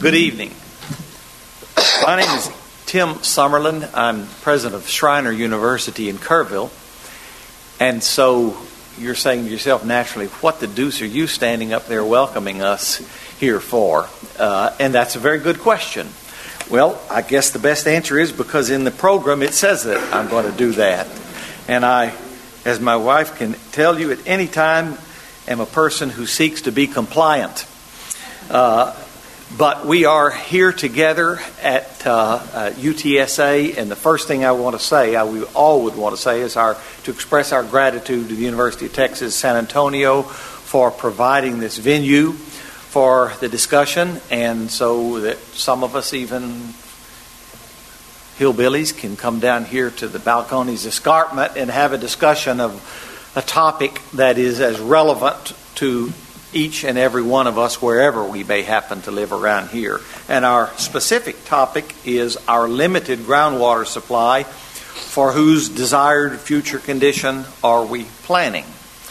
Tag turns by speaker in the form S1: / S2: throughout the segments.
S1: Good evening. My name is Tim Summerlin. I'm president of Schreiner University in Kerrville. And so you're saying to yourself naturally, what the deuce are you standing up there welcoming us here for? And that's a very good question. Well, I guess the best answer is because in the program it says that I'm going to do that. And I, as my wife can tell you at any time, am a person who seeks to be compliant. But we are here together at UTSA, and the first thing I want to say, we all would want to say, is to express our gratitude to the University of Texas San Antonio for providing this venue for the discussion, and so that some of us, even hillbillies, can come down here to the Balcones Escarpment and have a discussion of a topic that is as relevant to each and every one of us wherever we may happen to live around here. And our specific topic is our limited groundwater supply, for whose desired future condition are we planning.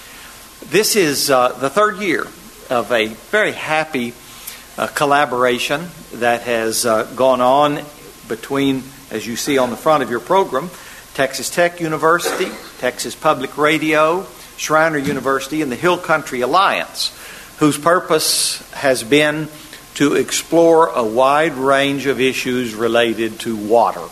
S1: This is the third year of a very happy collaboration that has gone on between, as you see on the front of your program, Texas Tech University, Texas Public Radio, Schreiner University, and the Hill Country Alliance, whose purpose has been to explore a wide range of issues related to water.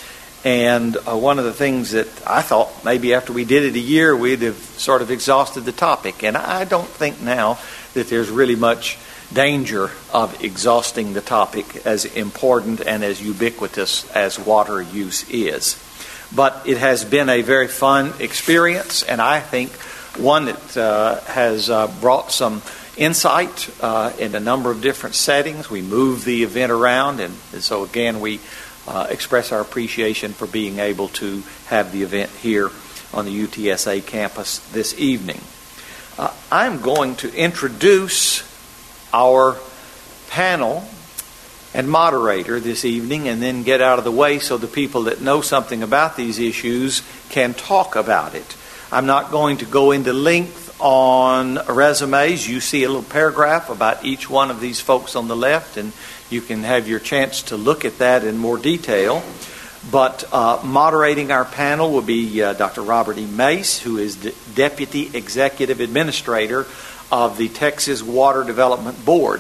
S1: And one of the things that I thought maybe after we did it a year, we'd have sort of exhausted the topic. And I don't think now that there's really much danger of exhausting the topic, as important and as ubiquitous as water use is. But it has been a very fun experience, and I think one that has brought some insight in a number of different settings. We move the event around, and so again we express our appreciation for being able to have the event here on the UTSA campus this evening. I'm going to introduce our panel and moderator this evening, and then get out of the way so the people that know something about these issues can talk about it. I'm not going to go into length on resumes. You see a little paragraph about each one of these folks on the left, and you can have your chance to look at that in more detail. But moderating our panel will be Dr. Robert E. Mace, who is the Deputy Executive Administrator of the Texas Water Development Board.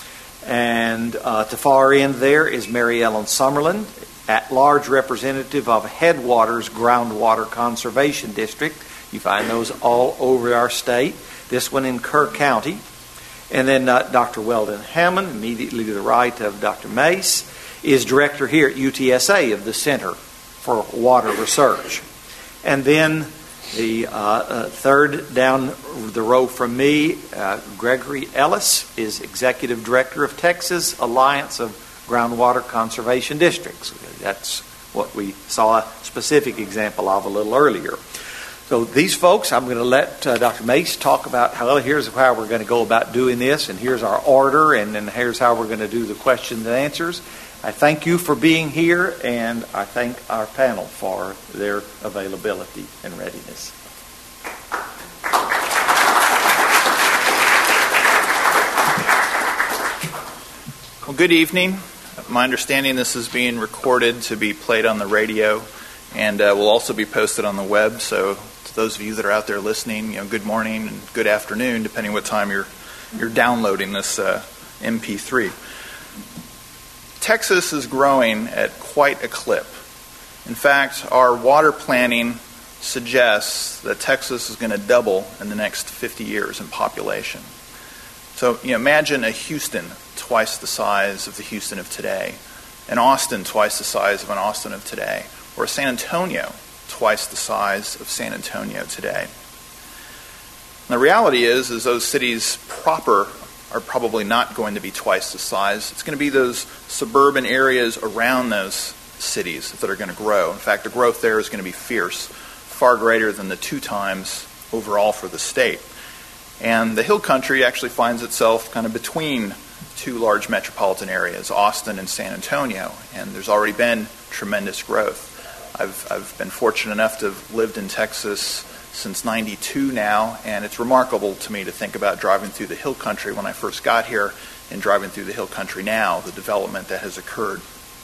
S1: And at the far end there is Mary Ellen Summerlin, at-large representative of Headwaters Groundwater Conservation District. You find those all over our state. This one in Kerr County. And then Dr. Weldon Hammond, immediately to the right of Dr. Mace, is director here at UTSA of the Center for Water Research. And then the third down the row from me, Gregory Ellis, is executive director of Texas Alliance of Groundwater Conservation Districts. That's what we saw a specific example of a little earlier. So these folks, I'm going to let Dr. Mace talk about here's how we're going to go about doing this, and here's our order, and then here's how we're going to do the questions and answers. I thank you for being here, and I thank our panel for their availability and readiness.
S2: Well, good evening. My understanding this is being recorded to be played on the radio, and will also be posted on the web. So to those of you that are out there listening, good morning and good afternoon, depending what time you're downloading this MP3. Texas is growing at quite a clip. In fact, our water planning suggests that Texas is going to double in the next 50 years in population. So imagine a Houston twice the size of the Houston of today, an Austin twice the size of an Austin of today, or a San Antonio twice the size of San Antonio today. And the reality is those cities proper are probably not going to be twice the size. It's going to be those suburban areas around those cities that are going to grow. In fact, the growth there is going to be fierce, far greater than the 2 times overall for the state. And the Hill Country actually finds itself kind of between 2 large metropolitan areas, Austin and San Antonio, and there's already been tremendous growth. I've been fortunate enough to have lived in Texas since '92 now, and it's remarkable to me to think about driving through the Hill Country when I first got here in driving through the hill country now, the development that has occurred.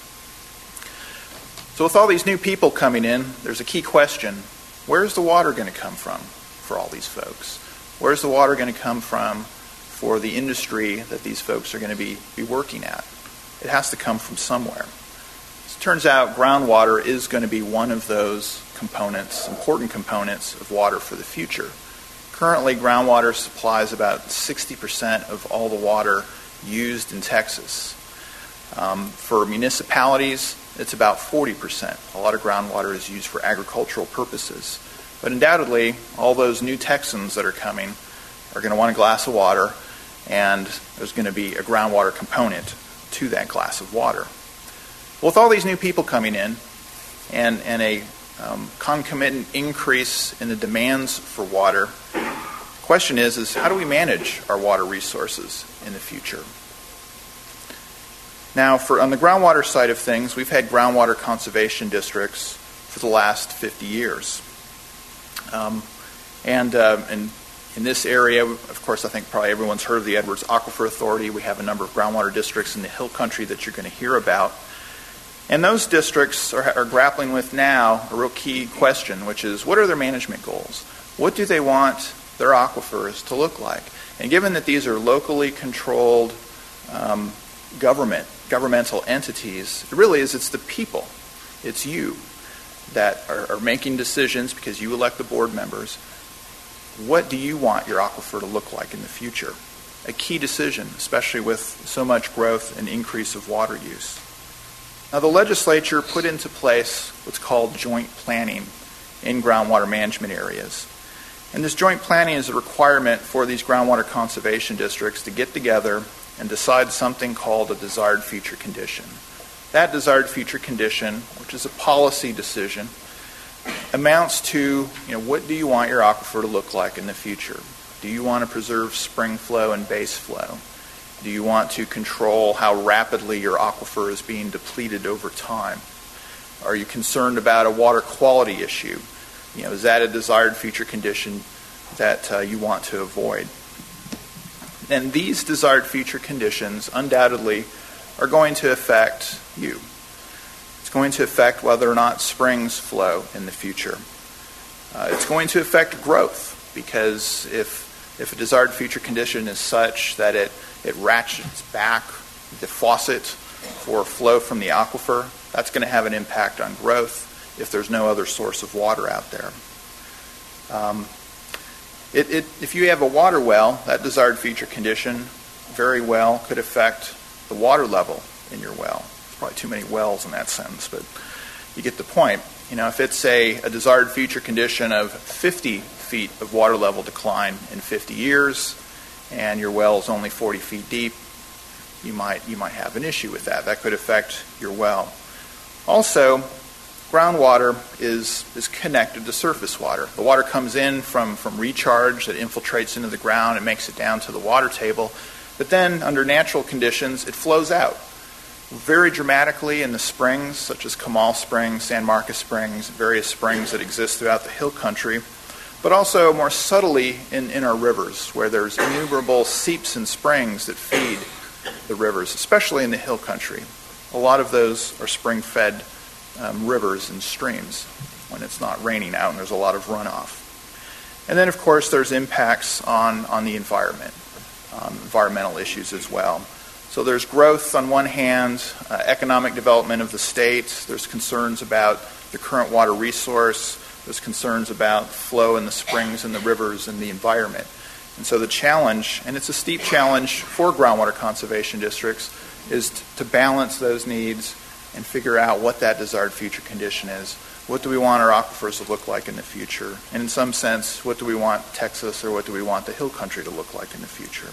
S2: So with all these new people coming in, there's a key question. Where's the water going to come from for all these folks? Where's the water going to come from for the industry that these folks are going to be working at? It has to come from somewhere. As it turns out, groundwater is going to be one of those components, important components of water for the future. Currently, groundwater supplies about 60% of all the water used in Texas. For municipalities, it's about 40%. A lot of groundwater is used for agricultural purposes. But undoubtedly, all those new Texans that are coming are going to want a glass of water, and there's going to be a groundwater component to that glass of water. Well, with all these new people coming in and a concomitant increase in the demands for water, the question is how do we manage our water resources in the future? Now, on the groundwater side of things, we've had groundwater conservation districts for the last 50 years. And in this area, of course, I think probably everyone's heard of the Edwards Aquifer Authority. We have a number of groundwater districts in the hill country that you're going to hear about. And those districts are grappling with now a real key question, which is what are their management goals? What do they want their aquifers to look like? And given that these are locally controlled governmental entities, it really is, it's the people. It's you that are making decisions because you elect the board members. What do you want your aquifer to look like in the future? A key decision, especially with so much growth and increase of water use. Now, the legislature put into place what's called joint planning in groundwater management areas. And this joint planning is a requirement for these groundwater conservation districts to get together and decide something called a desired future condition. That desired future condition, which is a policy decision, amounts to, what do you want your aquifer to look like in the future? Do you want to preserve spring flow and base flow? Do you want to control how rapidly your aquifer is being depleted over time? Are you concerned about a water quality issue? Is that a desired future condition that you want to avoid? And these desired future conditions undoubtedly are going to affect you. It's going to affect whether or not springs flow in the future. It's going to affect growth, because if a desired future condition is such that it ratchets back the faucet for flow from the aquifer, that's going to have an impact on growth if there's no other source of water out there. If you have a water well, that desired future condition very well could affect the water level in your well. There's probably too many wells in that sentence, but you get the point. If it's a desired future condition of 50 feet of water level decline in 50 years, and your well is only 40 feet deep, you might have an issue with that. That could affect your well. Also, groundwater is connected to surface water. The water comes in from recharge that infiltrates into the ground and makes it down to the water table. But then, under natural conditions, it flows out very dramatically in the springs, such as Comal Springs, San Marcos Springs, various springs that exist throughout the hill country, but also more subtly in our rivers, where there's innumerable seeps and springs that feed the rivers, especially in the hill country. A lot of those are spring-fed rivers and streams when it's not raining out and there's a lot of runoff. And then, of course, there's impacts on the environment, environmental issues as well. So there's growth on one hand, economic development of the state. There's concerns about the current water resource. There's concerns about flow in the springs and the rivers and the environment. And so the challenge, and it's a steep challenge for groundwater conservation districts, is to balance those needs and figure out what that desired future condition is. What do we want our aquifers to look like in the future? And in some sense, what do we want Texas or what do we want the hill country to look like in the future?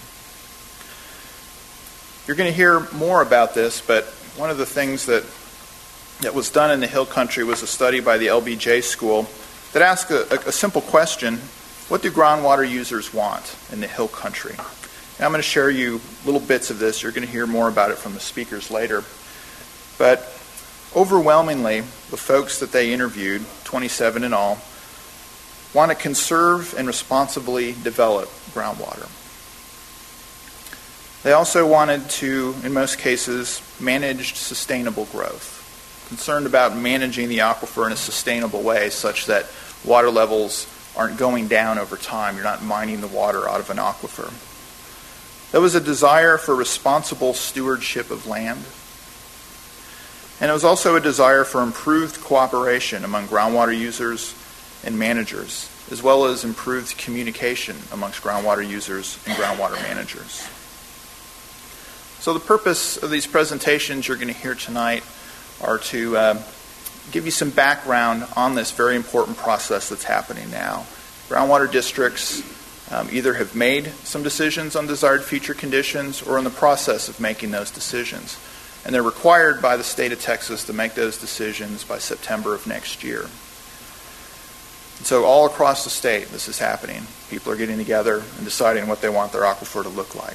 S2: You're going to hear more about this, but one of the things that was done in the hill country was a study by the LBJ School that asked a simple question: what do groundwater users want in the hill country? And I'm going to share you little bits of this. You're going to hear more about it from the speakers later. But overwhelmingly, the folks that they interviewed, 27 in all, want to conserve and responsibly develop groundwater. They also wanted to, in most cases, manage sustainable growth, concerned about managing the aquifer in a sustainable way such that water levels aren't going down over time. You're not mining the water out of an aquifer. There was a desire for responsible stewardship of land. And it was also a desire for improved cooperation among groundwater users and managers, as well as improved communication amongst groundwater users and groundwater managers. So the purpose of these presentations you're going to hear tonight are to give you some background on this very important process that's happening now. Groundwater districts either have made some decisions on desired future conditions or in the process of making those decisions. And they're required by the state of Texas to make those decisions by September of next year. And so all across the state, this is happening. People are getting together and deciding what they want their aquifer to look like.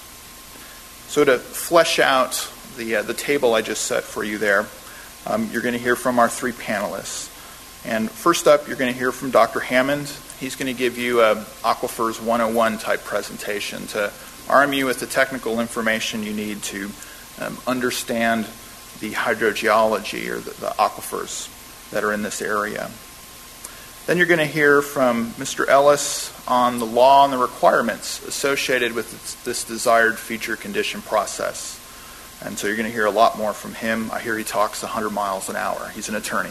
S2: So to flesh out the table I just set for you there, you're going to hear from our three panelists. And first up, you're going to hear from Dr. Hammond. He's going to give you an Aquifers 101 type presentation to arm you with the technical information you need to understand the hydrogeology or the aquifers that are in this area. Then you're going to hear from Mr. Ellis on the law and the requirements associated with this desired feature condition process. And so you're going to hear a lot more from him. I hear he talks 100 miles an hour. He's an attorney.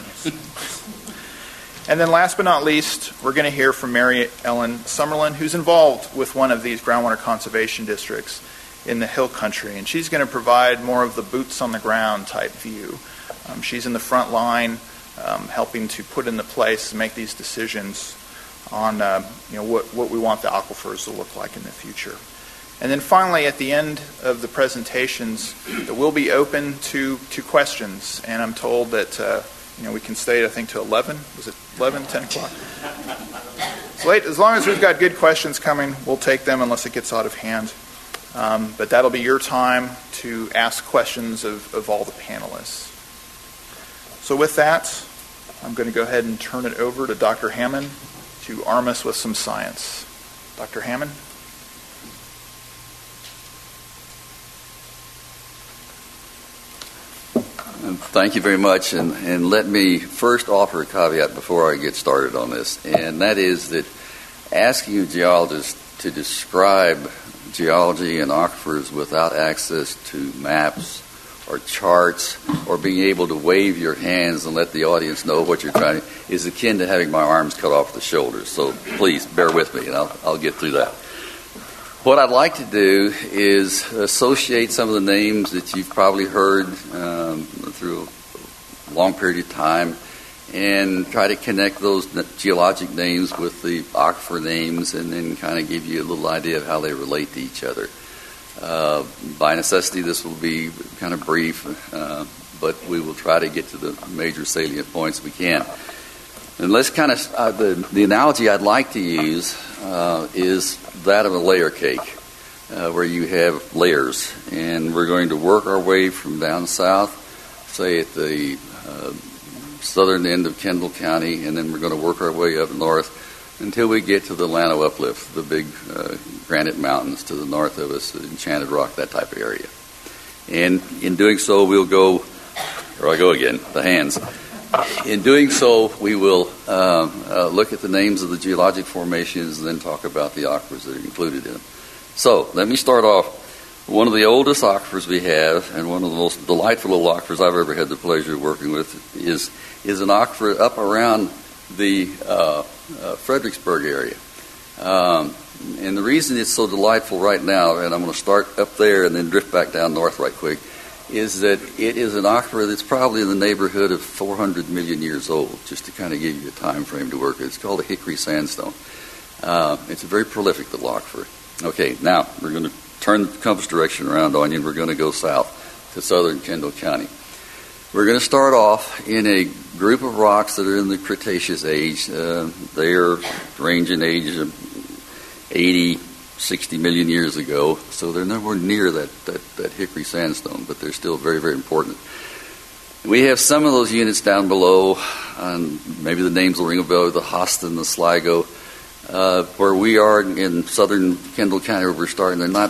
S2: And then last but not least, we're going to hear from Mary Ellen Summerlin, who's involved with one of these groundwater conservation districts in the Hill Country. And she's going to provide more of the boots on the ground type view. She's in the front line helping to put into place and make these decisions on what we want the aquifers to look like in the future. And then finally, at the end of the presentations, it will be open to questions. And I'm told that we can stay, I think, to 11. Was it 11, 10 o'clock? It's late. As long as we've got good questions coming, we'll take them unless it gets out of hand. But that'll be your time to ask questions of all the panelists. So with that, I'm going to go ahead and turn it over to Dr. Hammond to arm us with some science. Dr. Hammond?
S3: Thank you very much, and let me first offer a caveat before I get started on this, and that is that asking a geologist to describe geology and aquifers without access to maps or charts or being able to wave your hands and let the audience know what you're trying to is akin to having my arms cut off the shoulders. So please bear with me, and I'll get through that. What I'd like to do is associate some of the names that you've probably heard through a long period of time and try to connect those geologic names with the aquifer names and then kind of give you a little idea of how they relate to each other. By necessity, this will be kind of brief, but we will try to get to the major salient points we can. And let's kind of, the analogy I'd like to use is that of a layer cake, where you have layers. And we're going to work our way from down south, say at the southern end of Kendall County, and then we're going to work our way up north until we get to the Llano Uplift, the big granite mountains to the north of us, Enchanted Rock, that type of area. And in doing so, we'll go, or I go again, the hands. In doing so, we will look at the names of the geologic formations and then talk about the aquifers that are included in them. So, let me start off. One of the oldest aquifers we have, and one of the most delightful little aquifers I've ever had the pleasure of working with, is an aquifer up around the Fredericksburg area. And the reason it's so delightful right now, and I'm going to start up there and then drift back down north right quick, is that it is an aquifer that's probably in the neighborhood of 400 million years old, just to kind of give you a time frame to work with. It's called a hickory sandstone. It's a very prolific little aquifer. Okay, now we're going to turn the compass direction around on you, and we're going to go south to southern Kendall County. We're going to start off in a group of rocks that are in the Cretaceous age. They are range in age of 80, 60 million years ago, so they're nowhere near that hickory sandstone, but they're still very, very important. We have some of those units down below, and maybe the names will ring a bell, the Hoston, the Sligo, where we are in southern Kendall County, where we're starting. They're not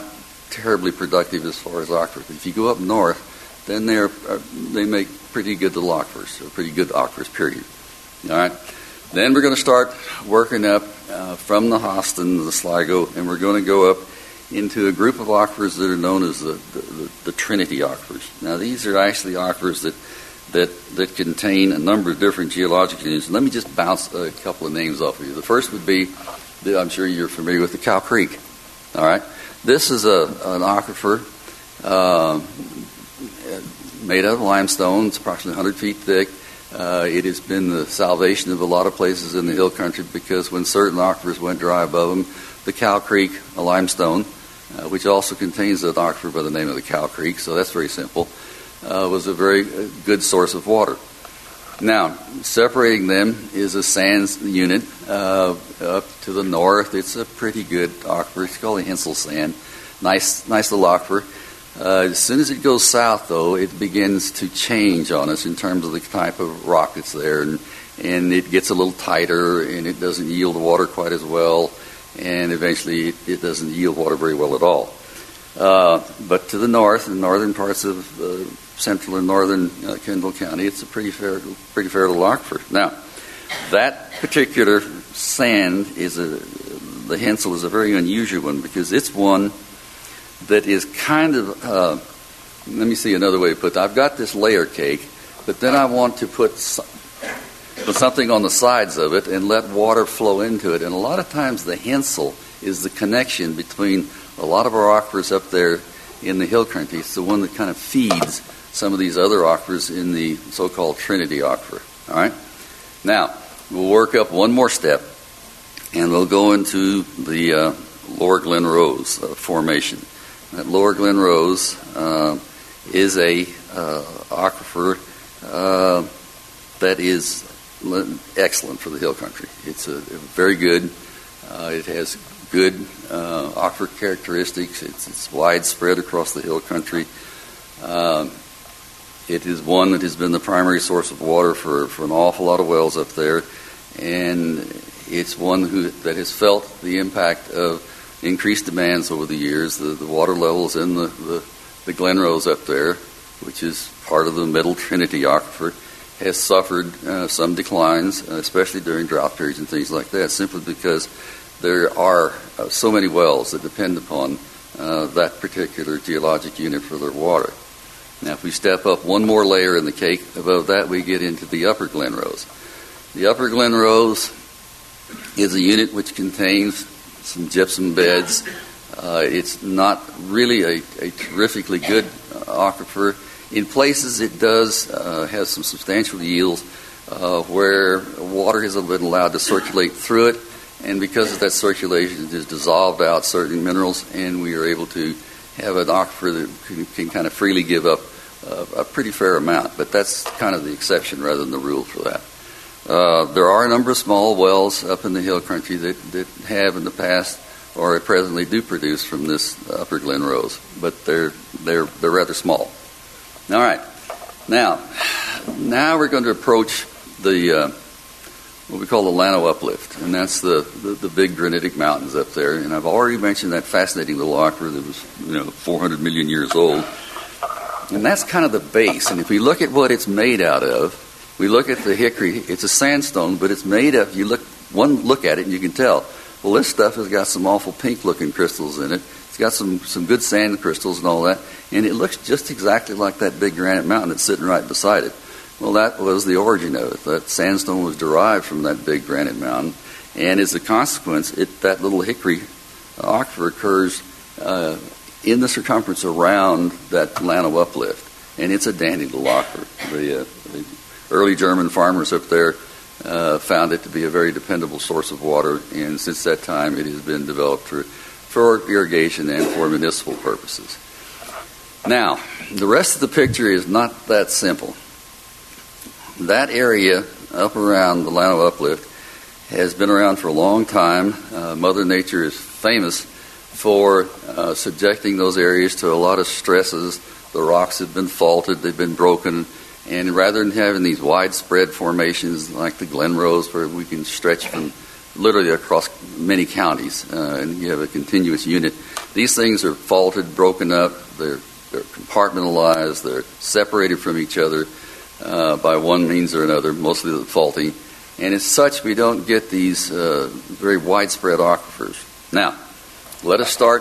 S3: terribly productive as far as aquifers. If you go up north, then they make pretty good little aquifers, or pretty good aquifers, period. All right? Then we're going to start working up from the Hoston, the Sligo, and we're going to go up into a group of aquifers that are known as the Trinity aquifers. Now, these are actually aquifers that contain a number of different geologic units. Let me just bounce a couple of names off of you. The first would be, I'm sure you're familiar with, the Cow Creek. All right? This is an aquifer made out of limestone. It's approximately 100 feet thick. It has been the salvation of a lot of places in the hill country because when certain aquifers went dry above them, the Cow Creek, a limestone, which also contains an aquifer by the name of the Cow Creek, so that's very simple, was a very good source of water. Now, separating them is a sands unit up to the north. It's a pretty good aquifer. It's called the Hensel Sand. Nice little aquifer. As soon as it goes south, though, it begins to change on us in terms of the type of rock that's there, and it gets a little tighter, and it doesn't yield water quite as well, and eventually it doesn't yield water very well at all. But to the north, in northern parts of central and northern Kendall County, it's a pretty fair little aquifer. Now, that particular sand the Hensel is a very unusual one because it's one that is kind of, let me see another way to put it. I've got this layer cake, but then I want to put something on the sides of it and let water flow into it. And a lot of times the Hensel is the connection between a lot of our aquifers up there in the hill country. It's the one that kind of feeds some of these other aquifers in the so-called Trinity aquifer. All right? Now, we'll work up one more step, and we'll go into the Lower Glen Rose formation. That Lower Glen Rose is a aquifer that is excellent for the hill country. It's very good. It has good aquifer characteristics. It's widespread across the hill country. It is one that has been the primary source of water for an awful lot of wells up there, and it's one that has felt the impact of increased demands over the years. The water levels in the Glen Rose up there, which is part of the Middle Trinity aquifer, has suffered some declines, especially during drought periods and things like that, simply because there are so many wells that depend upon that particular geologic unit for their water. Now, if we step up one more layer in the cake above that, we get into the Upper Glen Rose. The Upper Glen Rose is a unit which contains some gypsum beds. It's not really a terrifically good aquifer. In places it does have some substantial yields where water has been allowed to circulate through it, and because of that circulation it has dissolved out certain minerals, and we are able to have an aquifer that can kind of freely give up a pretty fair amount. But that's kind of the exception rather than the rule for that. There are a number of small wells up in the hill country that have in the past or presently do produce from this Upper Glen Rose, but they're rather small. All right, now we're going to approach the what we call the Llano Uplift, and that's the big granitic mountains up there. And I've already mentioned that fascinating little aquifer that was 400 million years old, and that's kind of the base. And if we look at what it's made out of, we look at the hickory. It's a sandstone, but it's made of. You look at it, and you can tell. Well, this stuff has got some awful pink-looking crystals in it. It's got some good sand crystals and all that, and it looks just exactly like that big granite mountain that's sitting right beside it. Well, that was the origin of it. That sandstone was derived from that big granite mountain, and as a consequence, that little hickory aquifer occurs in the circumference around that Llano Uplift, and it's a dandy little aquifer. The early German farmers up there found it to be a very dependable source of water, and since that time, it has been developed for irrigation and for municipal purposes. Now, the rest of the picture is not that simple. That area up around the Llano Uplift has been around for a long time. Mother Nature is famous for subjecting those areas to a lot of stresses. The rocks have been faulted, they've been broken, and rather than having these widespread formations like the Glen Rose where we can stretch from literally across many counties, and you have a continuous unit. These things are faulted, broken up, they're compartmentalized, they're separated from each other by one means or another, mostly the faulting. And as such, we don't get these very widespread aquifers. Now, let us start.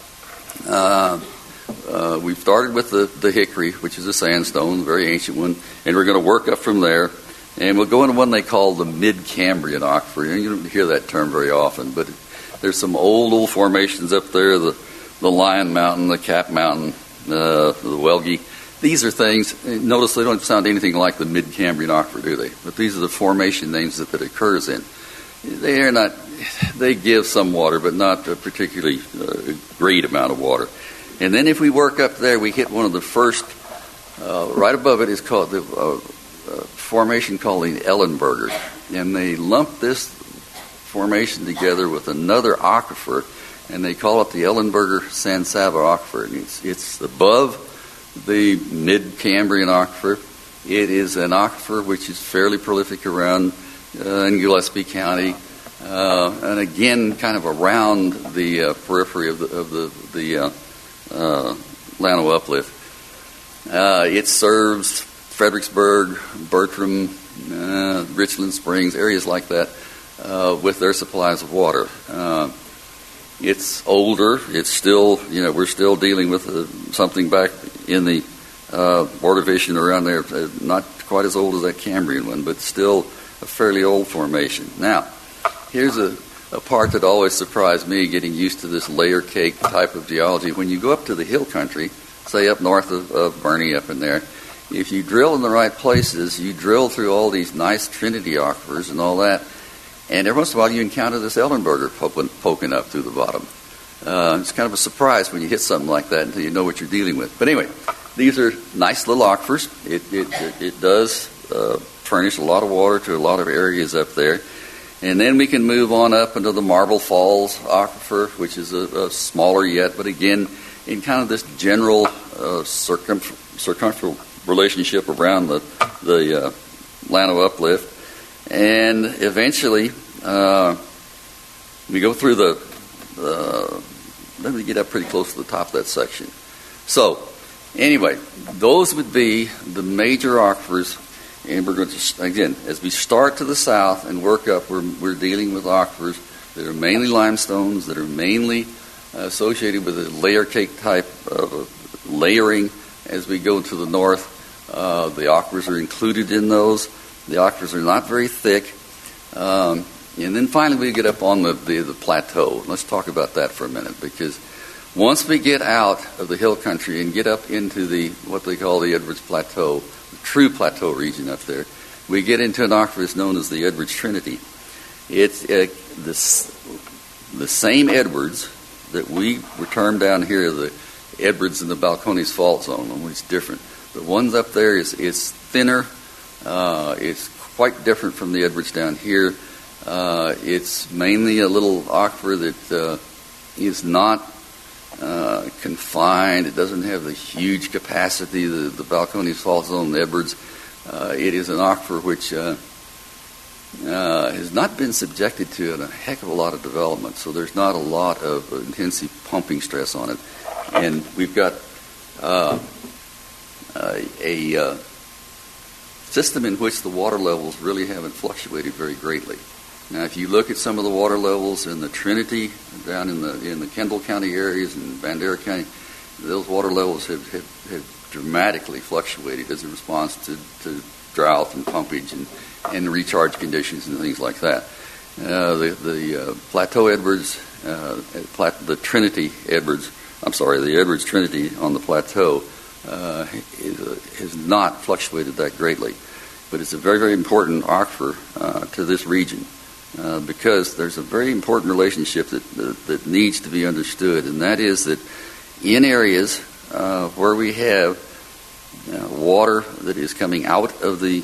S3: We've started with the hickory, which is a sandstone, a very ancient one, and we're going to work up from there. And we'll go into one they call the Mid-Cambrian aquifer. And you don't hear that term very often, but there's some old formations up there, the Lion Mountain, the Cap Mountain, the Welgie. These are things, notice they don't sound anything like the Mid-Cambrian aquifer, do they? But these are the formation names that it occurs in. They give some water, but not a particularly great amount of water. And then if we work up there, we hit one of the first, right above it is called the formation called the Ellenberger. And they lump this formation together with another aquifer, and they call it the Ellenberger-San Saba aquifer. And it's above the Mid-Cambrian aquifer. It is an aquifer which is fairly prolific around in Gillespie County, and again, kind of around the periphery of the Llano Uplift. It serves Fredericksburg, Bertram, Richland Springs, areas like that, with their supplies of water. It's older. It's still, we're still dealing with something back in the Ordovician around there, not quite as old as that Cambrian one, but still a fairly old formation. Now, here's a part that always surprised me, getting used to this layer cake type of geology. When you go up to the hill country, say up north of Bernie up in there, if you drill in the right places, you drill through all these nice Trinity aquifers and all that, and every once in a while you encounter this Ellenberger poking up through the bottom. It's kind of a surprise when you hit something like that until you know what you're dealing with. But anyway, these are nice little aquifers. It does furnish a lot of water to a lot of areas up there. And then we can move on up into the Marble Falls aquifer, which is a smaller yet, but again, in kind of this general circumferential relationship around the Llano Uplift. And eventually, we go through let me get up pretty close to the top of that section. So, anyway, those would be the major aquifers. And we're going to, again, as we start to the south and work up, we're dealing with aquifers that are mainly limestones, that are mainly associated with a layer cake type of layering. As we go to the north, the aquifers are included in those. The aquifers are not very thick. And then finally we get up on the plateau. Let's talk about that for a minute, because once we get out of the hill country and get up into what they call the Edwards Plateau, the true plateau region up there, we get into an aquifer that's known as the Edwards Trinity. It's the same Edwards that we term down here, the Edwards in the Balcones Fault Zone, only it's different. The ones up there is thinner. It's quite different from the Edwards down here. It's mainly a little aquifer that is not confined. It doesn't have the huge capacity, the Balcones Fault Zone, the Edwards. It is an aquifer which has not been subjected to a heck of a lot of development, so there's not a lot of intensive pumping stress on it. And we've got a system in which the water levels really haven't fluctuated very greatly. Now, if you look at some of the water levels in the Trinity, down in the Kendall County areas and Bandera County, those water levels have dramatically fluctuated as a response to drought and pumpage and recharge conditions and things like that. The Plateau Edwards, the Trinity Edwards, the Edwards Trinity on the plateau has not fluctuated that greatly. But it's a very, very important aquifer to this region. Because there's a very important relationship that needs to be understood, and that is that in areas where we have water that is coming out of the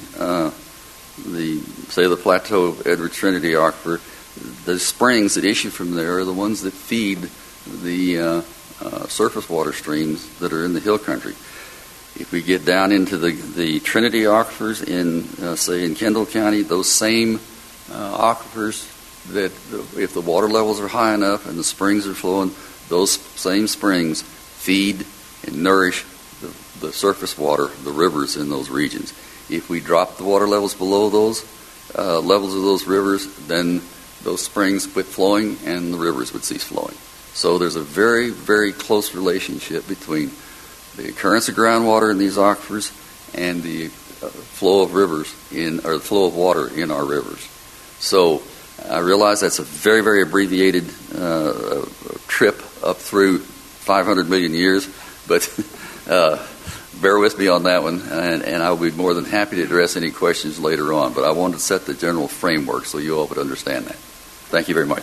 S3: Plateau Edwards Trinity aquifer, the springs that issue from there are the ones that feed the surface water streams that are in the hill country. If we get down into the Trinity aquifers in Kendall County, those same aquifers that if the water levels are high enough and the springs are flowing, those same springs feed and nourish the surface water, the rivers in those regions. If we drop the water levels below those levels of those rivers, then those springs quit flowing and the rivers would cease flowing. So there's a very, very close relationship between the occurrence of groundwater in these aquifers and the flow of the flow of water in our rivers. So I realize that's a very, very abbreviated trip up through 500 million years, but bear with me on that one, and I will be more than happy to address any questions later on. But I wanted to set the general framework so you all would understand that. Thank you very much.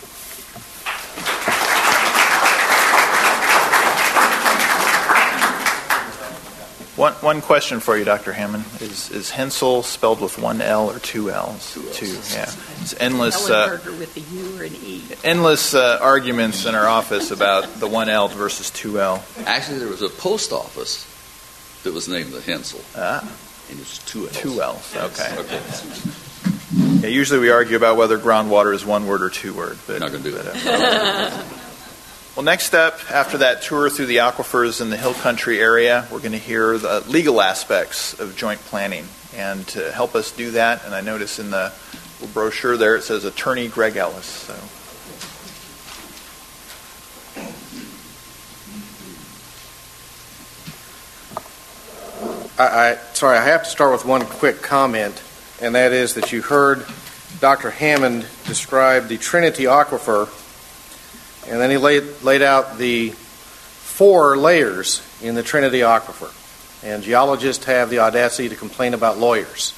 S2: One question for you, Dr. Hammond. Is Hensel spelled with one L or two L's? Two, yeah. It's endless.
S4: With a U or an E.
S2: Endless arguments in our office about the one L versus two L.
S3: Actually, there was a post office that was named the Hensel. And it's two L's.
S2: Two L's. Okay.
S3: Okay.
S2: Yeah, usually we argue about whether groundwater is one word or two word. But
S3: not going to do that.
S2: Well, next up, after that tour through the aquifers in the Hill Country area, we're going to hear the legal aspects of joint planning. And to help us do that, and I notice in the little brochure there it says Attorney Greg Ellis. So.
S5: I have to start with one quick comment, and that is that you heard Dr. Hammond describe the Trinity Aquifer, and then he laid out the 4 layers in the Trinity Aquifer. And geologists have the audacity to complain about lawyers.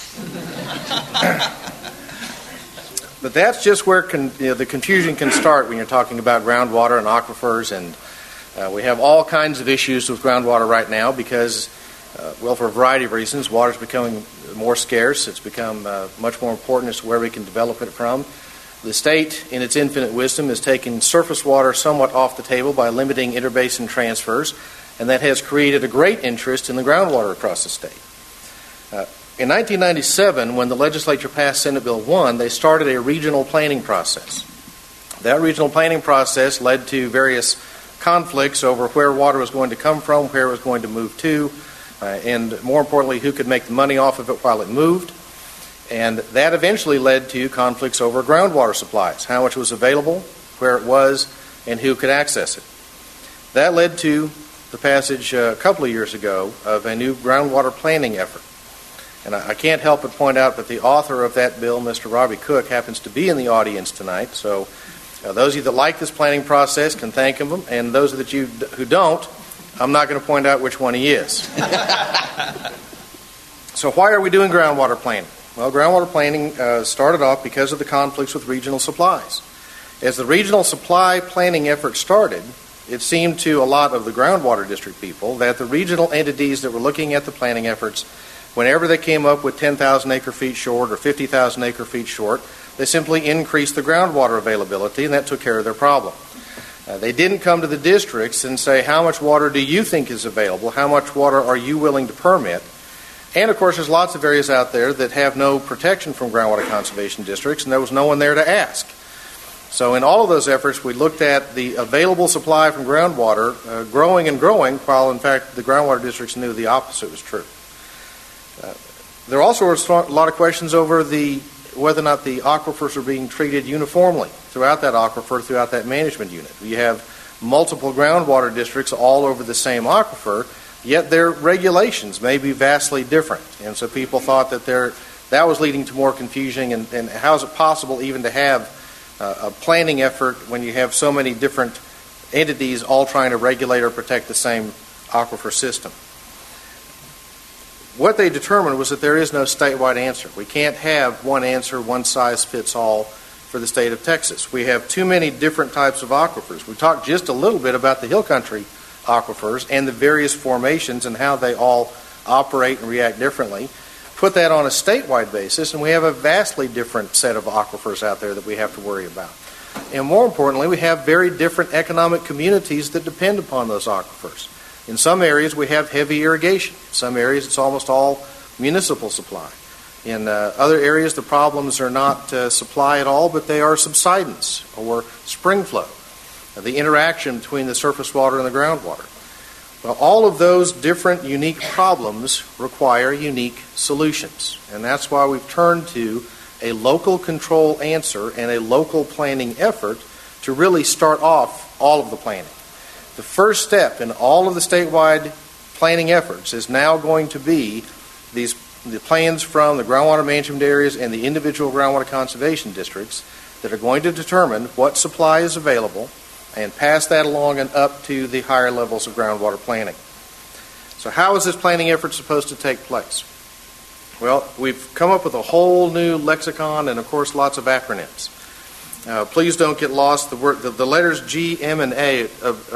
S5: But that's just where the confusion can start when you're talking about groundwater and aquifers. And we have all kinds of issues with groundwater right now because, for a variety of reasons, water is becoming more scarce. It's become much more important as to where we can develop it from. The state, in its infinite wisdom, has taken surface water somewhat off the table by limiting interbasin transfers, and that has created a great interest in the groundwater across the state. In 1997, when the legislature passed Senate Bill 1, they started a regional planning process. That regional planning process led to various conflicts over where water was going to come from, where it was going to move to, and more importantly, who could make the money off of it while it moved. And that eventually led to conflicts over groundwater supplies, how much was available, where it was, and who could access it. That led to the passage a couple of years ago of a new groundwater planning effort. And I can't help but point out that the author of that bill, Mr. Robbie Cook, happens to be in the audience tonight. So those of you that like this planning process can thank him, and those of you who don't, I'm not going to point out which one he is. So why are we doing groundwater planning? Well, groundwater planning started off because of the conflicts with regional supplies. As the regional supply planning effort started, it seemed to a lot of the groundwater district people that the regional entities that were looking at the planning efforts, whenever they came up with 10,000 acre-feet short or 50,000 acre-feet short, they simply increased the groundwater availability, and that took care of their problem. They didn't come to the districts and say, how much water do you think is available? How much water are you willing to permit? And, of course, there's lots of areas out there that have no protection from groundwater conservation districts, and there was no one there to ask. So in all of those efforts, we looked at the available supply from groundwater growing and growing, while, in fact, the groundwater districts knew the opposite was true. There also were a lot of questions over whether or not the aquifers are being treated uniformly throughout that aquifer, throughout that management unit. You have multiple groundwater districts all over the same aquifer, yet their regulations may be vastly different. And so people thought that was leading to more confusion, and how is it possible even to have a planning effort when you have so many different entities all trying to regulate or protect the same aquifer system? What they determined was that there is no statewide answer. We can't have one answer, one size fits all for the state of Texas. We have too many different types of aquifers. We talked just a little bit about the Hill Country aquifers and the various formations and how they all operate and react differently. Put that on a statewide basis, and we have a vastly different set of aquifers out there that we have to worry about. And more importantly, we have very different economic communities that depend upon those aquifers. In some areas, we have heavy irrigation. In some areas, it's almost all municipal supply. In other areas, the problems are not supply at all, but they are subsidence or spring flow, the interaction between the surface water and the groundwater. Well, all of those different unique problems require unique solutions, and that's why we've turned to a local control answer and a local planning effort to really start off all of the planning. The first step in all of the statewide planning efforts is now going to be the plans from the groundwater management areas and the individual groundwater conservation districts that are going to determine what supply is available and pass that along and up to the higher levels of groundwater planning. So how is this planning effort supposed to take place? Well, we've come up with a whole new lexicon and, of course, lots of acronyms. Please don't get lost. The letters G, M, and A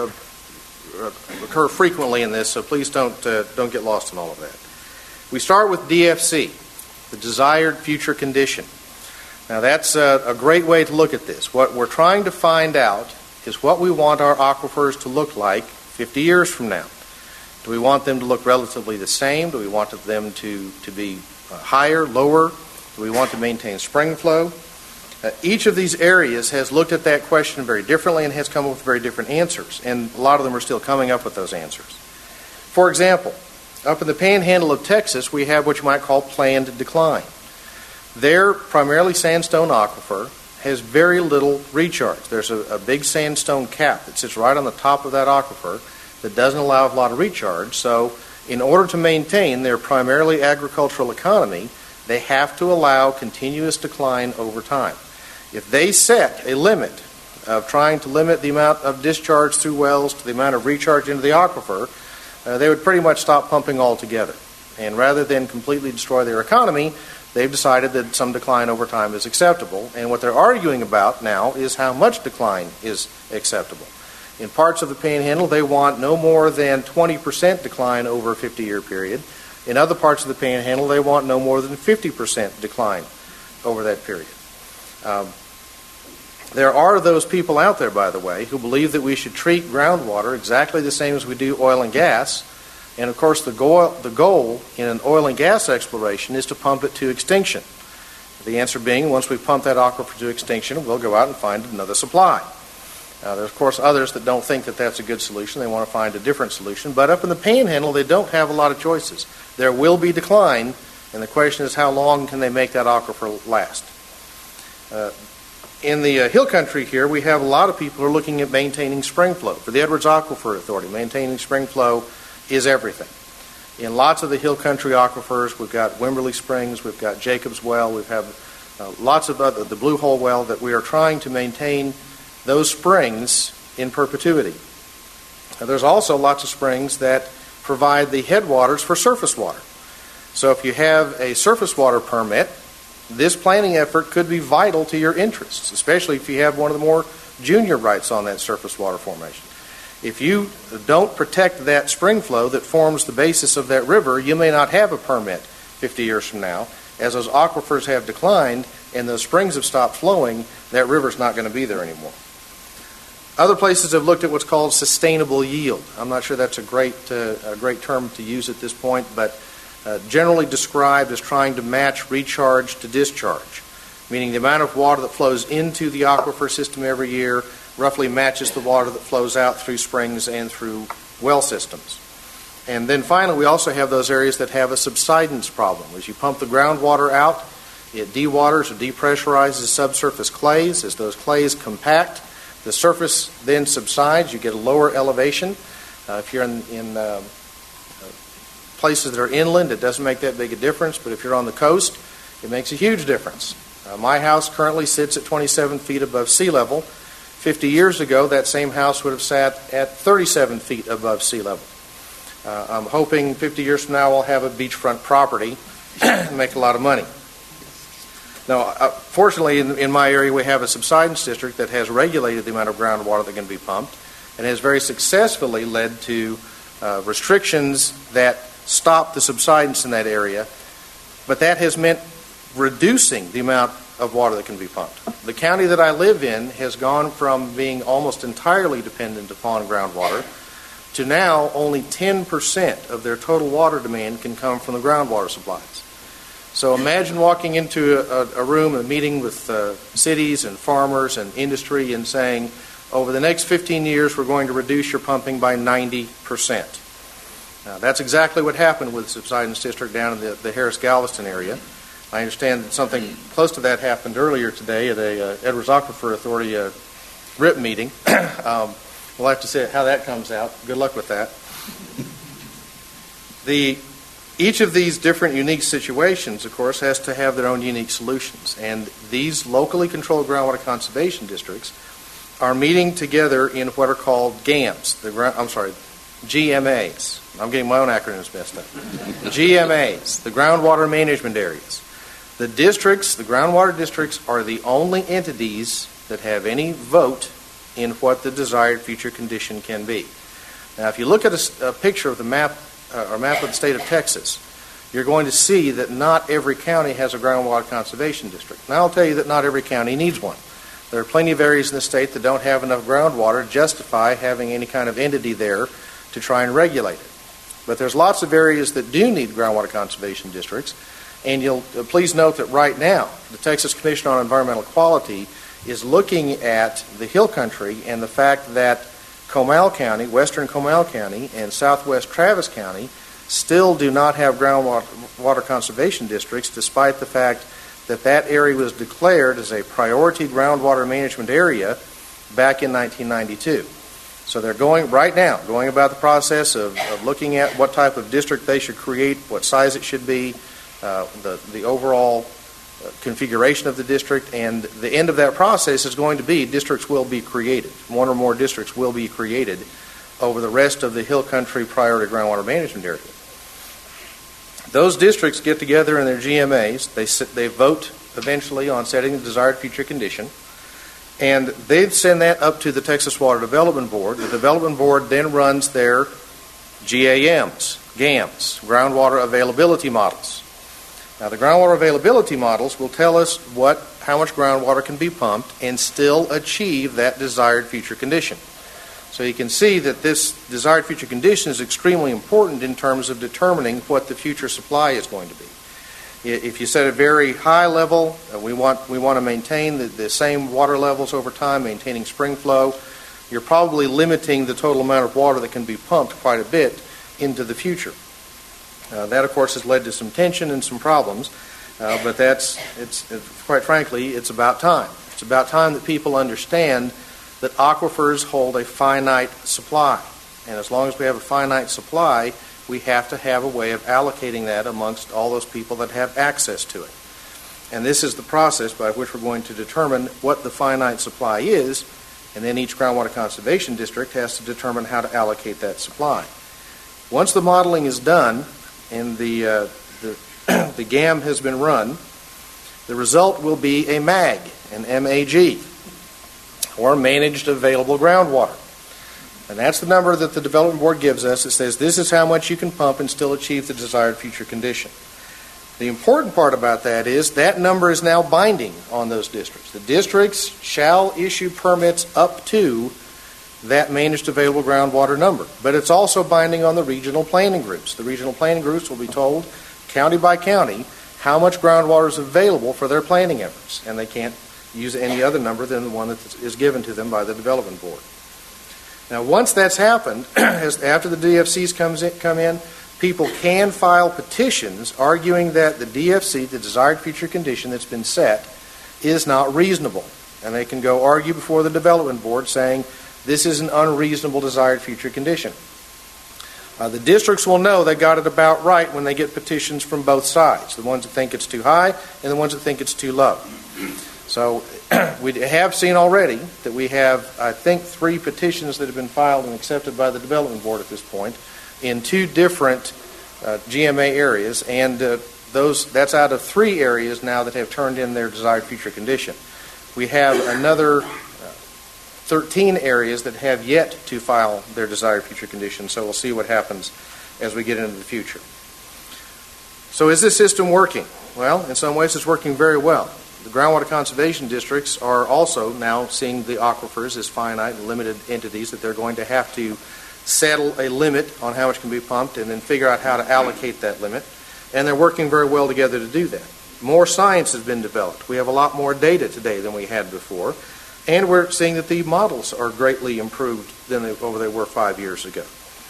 S5: occur frequently in this, so please don't get lost in all of that. We start with DFC, the desired future condition. Now, that's a great way to look at this. What we're trying to find out is what we want our aquifers to look like 50 years from now. Do we want them to look relatively the same? Do we want them to be higher, lower? Do we want to maintain spring flow? Each of these areas has looked at that question very differently and has come up with very different answers, and a lot of them are still coming up with those answers. For example, up in the panhandle of Texas, we have what you might call planned decline. Their primarily sandstone aquifer has very little recharge. There's a big sandstone cap that sits right on the top of that aquifer that doesn't allow a lot of recharge. So in order to maintain their primarily agricultural economy, they have to allow continuous decline over time. If they set a limit of trying to limit the amount of discharge through wells to the amount of recharge into the aquifer, they would pretty much stop pumping altogether. And rather than completely destroy their economy, they've decided that some decline over time is acceptable. And what they're arguing about now is how much decline is acceptable. In parts of the panhandle, they want no more than 20% decline over a 50-year period. In other parts of the panhandle, they want no more than 50% decline over that period. There are those people out there, by the way, who believe that we should treat groundwater exactly the same as we do oil and gas. And, of course, the goal in an oil and gas exploration is to pump it to extinction. The answer being, once we pump that aquifer to extinction, we'll go out and find another supply. There's, of course, others that don't think that that's a good solution. They want to find a different solution. But up in the panhandle, they don't have a lot of choices. There will be decline, and the question is how long can they make that aquifer last? In the hill country here, we have a lot of people who are looking at maintaining spring flow. For the Edwards Aquifer Authority, maintaining spring flow is everything. In lots of the hill country aquifers, we've got Wimberley Springs, we've got Jacobs Well, we've had lots of other, the Blue Hole Well, that we are trying to maintain those springs in perpetuity. There's also lots of springs that provide the headwaters for surface water. So if you have a surface water permit, this planning effort could be vital to your interests, especially if you have one of the more junior rights on that surface water formation. If you don't protect that spring flow that forms the basis of that river, you may not have a permit 50 years from now. As those aquifers have declined and those springs have stopped flowing, that river's not going to be there anymore. Other places have looked at what's called sustainable yield. I'm not sure that's a great term to use at this point, but generally described as trying to match recharge to discharge, meaning the amount of water that flows into the aquifer system every year roughly matches the water that flows out through springs and through well systems. And then finally, we also have those areas that have a subsidence problem. As you pump the groundwater out, it dewaters or depressurizes subsurface clays. As those clays compact, the surface then subsides. You get a lower elevation. If you're in places that are inland, it doesn't make that big a difference, but if you're on the coast, it makes a huge difference. My house currently sits at 27 feet above sea level. 50 years ago, that same house would have sat at 37 feet above sea level. I'm hoping 50 years from now I'll have a beachfront property and make a lot of money. Now, fortunately, in my area, we have a subsidence district that has regulated the amount of groundwater that can be pumped and has very successfully led to restrictions that stop the subsidence in that area, but that has meant reducing the amount of water that can be pumped. The county that I live in has gone from being almost entirely dependent upon groundwater to now only 10% of their total water demand can come from the groundwater supplies. So imagine walking into a room, a meeting with cities and farmers and industry and saying, over the next 15 years, we're going to reduce your pumping by 90%. Now, that's exactly what happened with the subsidence district down in the Harris-Galveston area. I understand that something close to that happened earlier today at a Edwards Aquifer Authority RIP meeting. We'll have to see how that comes out. Good luck with that. Each of these different unique situations, of course, has to have their own unique solutions. And these locally controlled groundwater conservation districts are meeting together in what are called GAMs. GMAs. I'm getting my own acronyms messed up. GMAs, the groundwater management areas. The districts, the groundwater districts, are the only entities that have any vote in what the desired future condition can be. Now, if you look at a picture of the map, or map of the state of Texas, you're going to see that not every county has a groundwater conservation district. And I'll tell you that not every county needs one. There are plenty of areas in the state that don't have enough groundwater to justify having any kind of entity there to try and regulate it. But there's lots of areas that do need groundwater conservation districts, and you'll please note that right now, the Texas Commission on Environmental Quality is looking at the Hill Country and the fact that Comal County, western Comal County, and southwest Travis County still do not have groundwater conservation districts, despite the fact that that area was declared as a priority groundwater management area back in 1992. So they're going about the process of looking at what type of district they should create, what size it should be, the overall configuration of the district, and the end of that process is going to be districts will be created. One or more districts will be created over the rest of the Hill Country priority groundwater management area. Those districts get together in their GMAs. They vote eventually on setting the desired future condition, and they send that up to the Texas Water Development Board. The Development Board then runs their GAMs, groundwater availability models. Now, the groundwater availability models will tell us how much groundwater can be pumped and still achieve that desired future condition. So you can see that this desired future condition is extremely important in terms of determining what the future supply is going to be. If you set a very high level, we want to maintain the same water levels over time, maintaining spring flow, you're probably limiting the total amount of water that can be pumped quite a bit into the future. That, of course, has led to some tension and some problems, but quite frankly, it's about time. It's about time that people understand that aquifers hold a finite supply. And as long as we have a finite supply, we have to have a way of allocating that amongst all those people that have access to it. And this is the process by which we're going to determine what the finite supply is, and then each groundwater conservation district has to determine how to allocate that supply. Once the modeling is done, and the GAM has been run, the result will be a MAG, an MAG, or Managed Available Groundwater. And that's the number that the Development Board gives us. It says this is how much you can pump and still achieve the desired future condition. The important part about that is that number is now binding on those districts. The districts shall issue permits up to that managed available groundwater number. But it's also binding on the regional planning groups. The regional planning groups will be told, county by county, how much groundwater is available for their planning efforts. And they can't use any other number than the one that is given to them by the Development Board. Now, once that's happened, after the DFCs come in, people can file petitions arguing that the DFC, the desired future condition that's been set, is not reasonable. And they can go argue before the Development Board saying, this is an unreasonable desired future condition. The districts will know they got it about right when they get petitions from both sides, the ones that think it's too high and the ones that think it's too low. So we have seen already that we have, I think, 3 petitions that have been filed and accepted by the Development Board at this point in 2 different GMA areas, and that's out of 3 areas now that have turned in their desired future condition. We have another 13 areas that have yet to file their desired future condition, so we'll see what happens as we get into the future. So is this system working? Well, in some ways it's working very well. The groundwater conservation districts are also now seeing the aquifers as finite and limited entities that they're going to have to settle a limit on how much can be pumped and then figure out how to allocate that limit. and they're working very well together to do that. More science has been developed. We have a lot more data today than we had before, and we're seeing that the models are greatly improved than they were 5 years ago.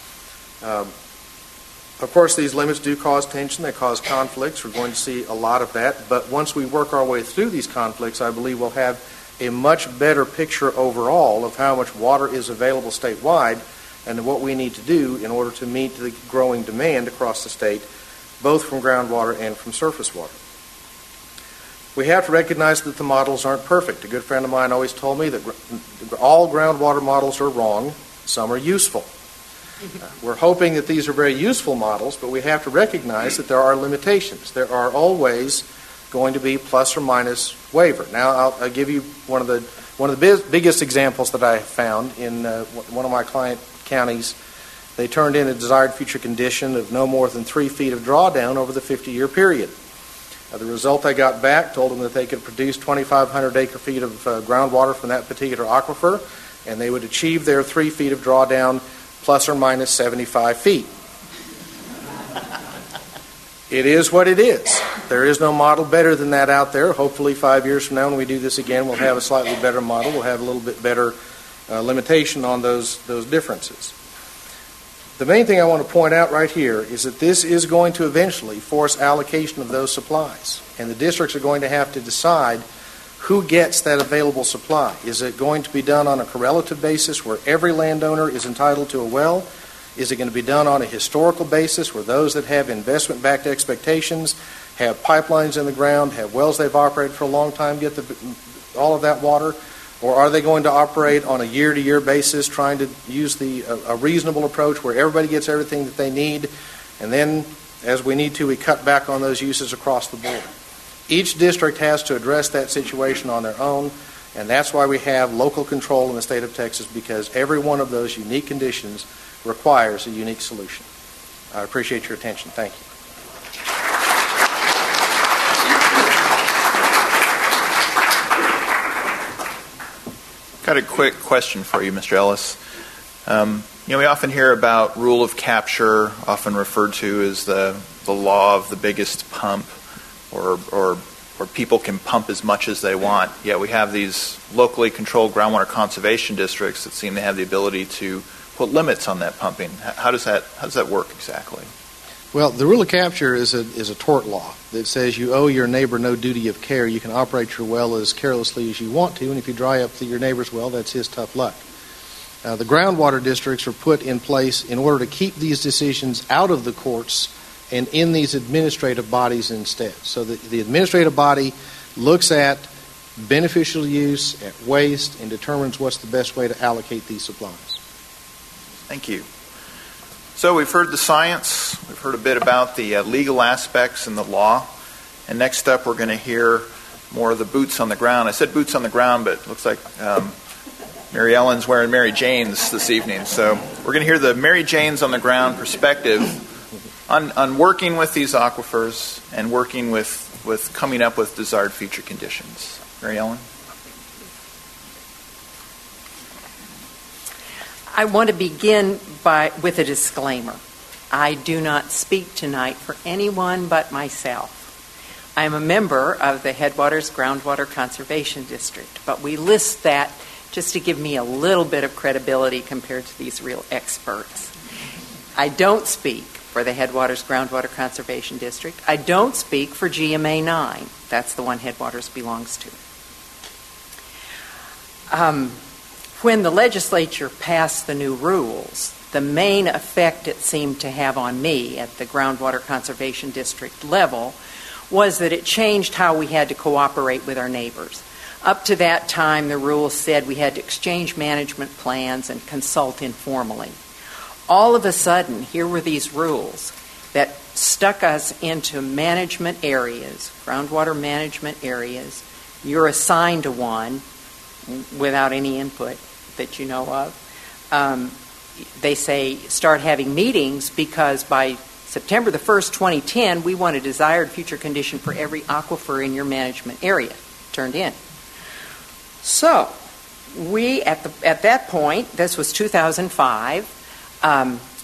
S5: Of course, these limits do cause tension. They cause conflicts. We're going to see a lot of that. But once we work our way through these conflicts, I believe we'll have a much better picture overall of how much water is available statewide and what we need to do in order to meet the growing demand across the state, both from groundwater and from surface water. We have to recognize that the models aren't perfect. A good friend of mine always told me that all groundwater models are wrong. Some are useful. We're hoping that these are very useful models, but we have to recognize that there are limitations. There are always going to be plus or minus waiver. Now, I'll give you one of the biggest examples that I have found in one of my client counties. They turned in a desired future condition of no more than 3 feet of drawdown over the 50-year period. The result I got back told them that they could produce 2,500 acre-feet of groundwater from that particular aquifer, and they would achieve their 3 feet of drawdown plus or minus 75 feet. It is what it is. There is no model better than that out there. Hopefully 5 years from now when we do this again, we'll have a slightly better model. We'll have a little bit better limitation on those differences. The main thing I want to point out right here is that this is going to eventually force allocation of those supplies. And the districts are going to have to decide who gets that available supply. Is it going to be done on a correlative basis where every landowner is entitled to a well? Is it going to be done on a historical basis where those that have investment-backed expectations, have pipelines in the ground, have wells they've operated for a long time, get all of that water? Or are they going to operate on a year-to-year basis, trying to use a reasonable approach where everybody gets everything that they need, and then, as we need to, we cut back on those uses across the board? Each district has to address that situation on their own, and that's why we have local control in the state of Texas, because every one of those unique conditions requires a unique solution. I appreciate your attention. Thank you.
S2: Got a quick question for you, Mr. Ellis. We often hear about rule of capture, often referred to as the law of the biggest pump, or people can pump as much as they want. Yet we have these locally controlled groundwater conservation districts that seem to have the ability to put limits on that pumping. How does that work exactly?
S5: Well, the rule of capture is a tort law that says you owe your neighbor no duty of care. You can operate your well as carelessly as you want to, and if you dry up your neighbor's well, that's his tough luck. The groundwater districts are put in place in order to keep these decisions out of the courts and in these administrative bodies instead. So the administrative body looks at beneficial use, at waste, and determines what's the best way to allocate these supplies.
S2: Thank you. So we've heard the science, we've heard a bit about the legal aspects and the law, and next up we're going to hear more of the boots on the ground. I said boots on the ground, but it looks like Mary Ellen's wearing Mary Jane's this evening. So we're going to hear the Mary Jane's on the ground perspective on working with these aquifers and working with coming up with desired future conditions. Mary Ellen?
S4: I want to begin with a disclaimer. I do not speak tonight for anyone but myself. I am a member of the Headwaters Groundwater Conservation District, but we list that just to give me a little bit of credibility compared to these real experts. I don't speak for the Headwaters Groundwater Conservation District. I don't speak for GMA 9. That's the one Headwaters belongs to. When the legislature passed the new rules, the main effect it seemed to have on me at the Groundwater Conservation District level was that it changed how we had to cooperate with our neighbors. Up to that time, the rules said we had to exchange management plans and consult informally. All of a sudden, here were these rules that stuck us into management areas, groundwater management areas. You're assigned to one without any input that you know of. They say start having meetings because by September the 1st, 2010, we want a desired future condition for every aquifer in your management area turned in. So we, at that point, this was 2005,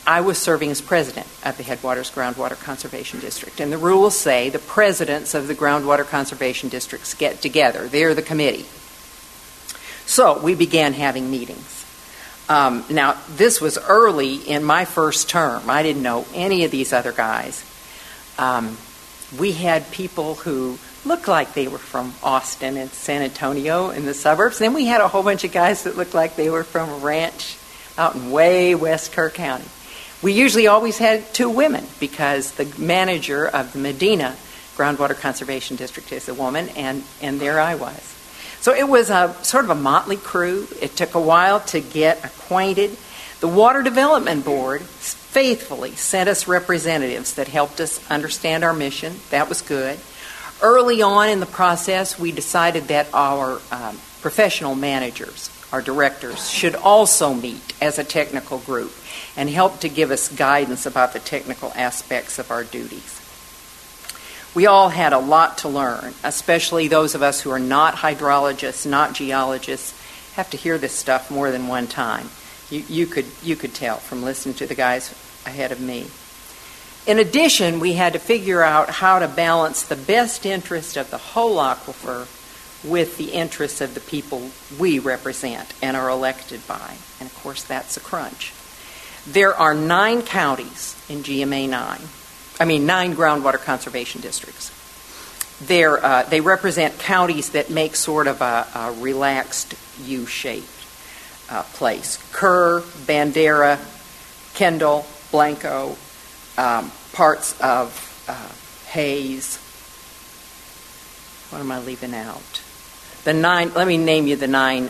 S4: I was serving as president of the Headwaters Groundwater Conservation District. And the rules say the presidents of the groundwater conservation districts get together. They're the committee. So we began having meetings. Now, this was early in my first term. I didn't know any of these other guys. We had people who looked like they were from Austin and San Antonio in the suburbs. Then we had a whole bunch of guys that looked like they were from a ranch out in way West Kerr County. We usually always had 2 women because the manager of the Medina Groundwater Conservation District is a woman, and there I was. So it was a sort of a motley crew. It took a while to get acquainted. The Water Development Board faithfully sent us representatives that helped us understand our mission. That was good. Early on in the process, we decided that our professional managers, our directors, should also meet as a technical group and help to give us guidance about the technical aspects of our duties. We all had a lot to learn, especially those of us who are not hydrologists, not geologists, have to hear this stuff more than one time. You could tell from listening to the guys ahead of me. In addition, we had to figure out how to balance the best interest of the whole aquifer with the interests of the people we represent and are elected by. And of course, that's a crunch. There are 9 counties in GMA 9 groundwater conservation districts. They represent counties that make sort of a relaxed U-shaped place. Kerr, Bandera, Kendall, Blanco, parts of Hayes. What am I leaving out? Let me name you the 9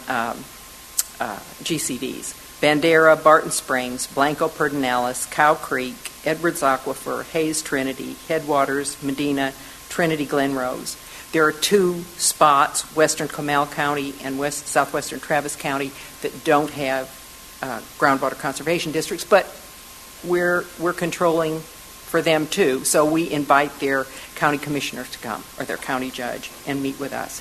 S4: GCDs. Bandera, Barton Springs, Blanco Pedernales, Cow Creek, Edwards Aquifer, Hayes Trinity, Headwaters, Medina, Trinity Glen Rose. There are 2 spots, Western Comal County and southwestern Travis County, that don't have groundwater conservation districts, but we're controlling for them too. So we invite their county commissioners to come, or their county judge, and meet with us.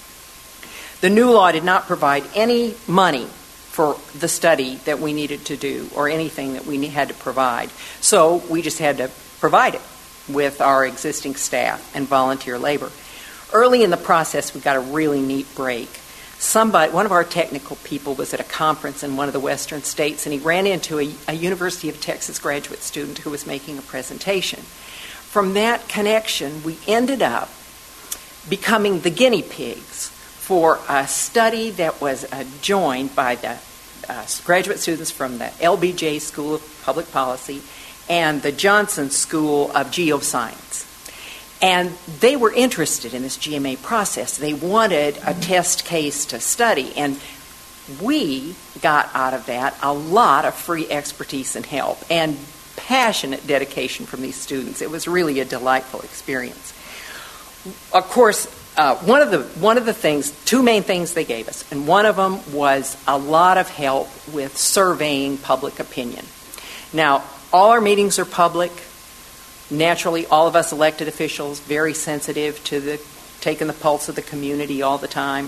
S4: The new law did not provide any money for the study that we needed to do or anything that we had to provide. So we just had to provide it with our existing staff and volunteer labor. Early in the process, we got a really neat break. One of our technical people was at a conference in one of the western states, and he ran into a University of Texas graduate student who was making a presentation. From that connection, we ended up becoming the guinea pigs for a study that was joined by the graduate students from the LBJ School of Public Policy and the Johnson School of Geoscience. And they were interested in this GMA process. They wanted a test case to study, and we got out of that a lot of free expertise and help and passionate dedication from these students. It was really a delightful experience. Of course, one of the things, 2 main things they gave us, and one of them was a lot of help with surveying public opinion. Now, all our meetings are public. Naturally, all of us elected officials very sensitive to taking the pulse of the community all the time.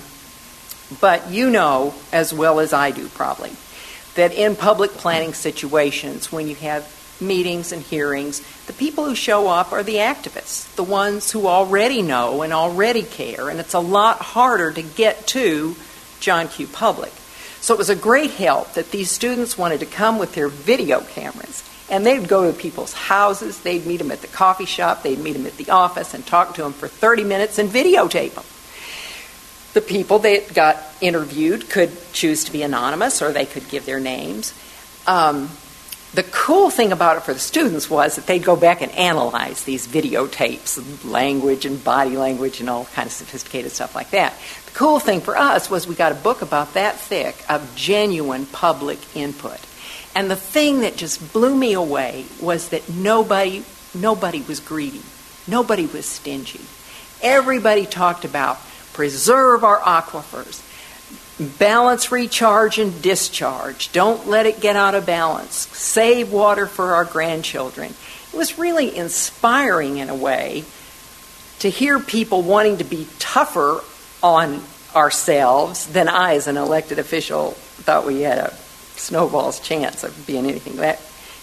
S4: But you know, as well as I do probably, that in public planning situations, when you have meetings and hearings, the people who show up are the activists, the ones who already know and already care, and it's a lot harder to get to John Q. Public. So it was a great help that these students wanted to come with their video cameras, and they'd go to people's houses, they'd meet them at the coffee shop, they'd meet them at the office and talk to them for 30 minutes and videotape them. The people that got interviewed could choose to be anonymous, or they could give their names. The cool thing about it for the students was that they'd go back and analyze these videotapes, language and body language and all kinds of sophisticated stuff like that. The cool thing for us was we got a book about that thick of genuine public input. And the thing that just blew me away was that nobody was greedy. Nobody was stingy. Everybody talked about preserve our aquifers, balance recharge and discharge, don't let it get out of balance, save water for our grandchildren. It was really inspiring in a way to hear people wanting to be tougher on ourselves than I, as an elected official, thought we had a snowball's chance of being anything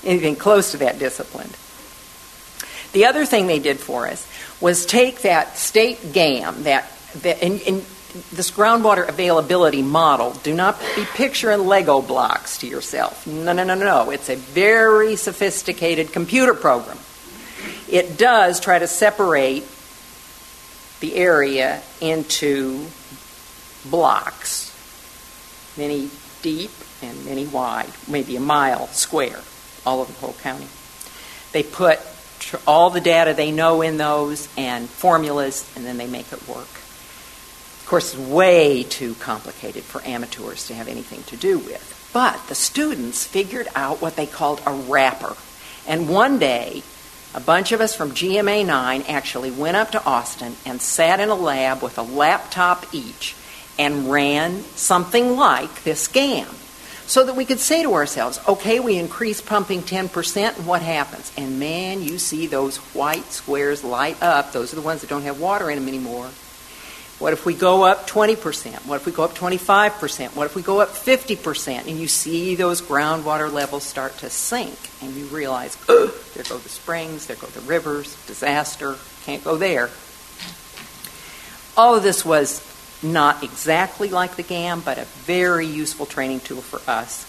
S4: anything close to that disciplined. The other thing they did for us was take that state GAM, and this groundwater availability model. Do not be picturing Lego blocks to yourself. No. It's a very sophisticated computer program. It does try to separate the area into blocks, many deep and many wide, maybe a mile square, all over the whole county. They put all the data they know in those and formulas, and then they make it work. Of course, it's way too complicated for amateurs to have anything to do with. But the students figured out what they called a wrapper. And one day, a bunch of us from GMA 9 actually went up to Austin and sat in a lab with a laptop each and ran something like this GAM, so that we could say to ourselves, okay, we increase pumping 10%, and what happens? And man, you see those white squares light up. Those are the ones that don't have water in them anymore. What if we go up 20%? What if we go up 25%? What if we go up 50%? And you see those groundwater levels start to sink, and you realize, there go the springs, there go the rivers, disaster, can't go there. All of this was not exactly like the GAM, but a very useful training tool for us.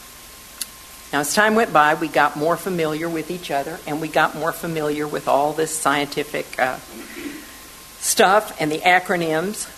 S4: Now, as time went by, we got more familiar with each other, and we got more familiar with all this scientific stuff and the acronyms.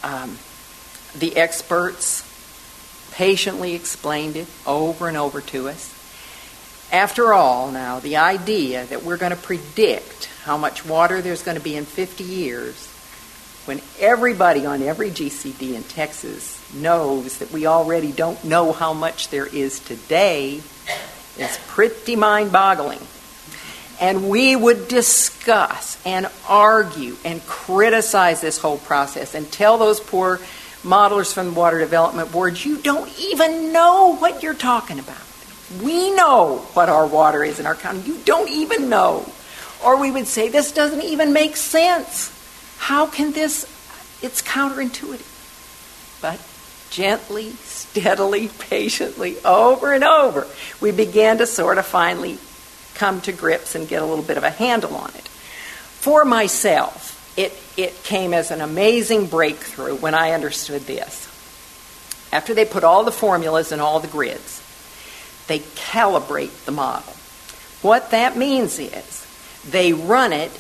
S4: The experts patiently explained it over and over to us. After all, now, the idea that we're going to predict how much water there's going to be in 50 years, when everybody on every GCD in Texas knows that we already don't know how much there is today, is pretty mind-boggling. And we would discuss and argue and criticize this whole process and tell those poor modelers from the Water Development Board, you don't even know what you're talking about. We know what our water is in our county. You don't even know. Or we would say, this doesn't even make sense. How can this? It's counterintuitive. But gently, steadily, patiently, over and over, we began to sort of finally come to grips and get a little bit of a handle on it. For myself, it came as an amazing breakthrough when I understood this. After they put all the formulas in all the grids, they calibrate the model. What that means is they run it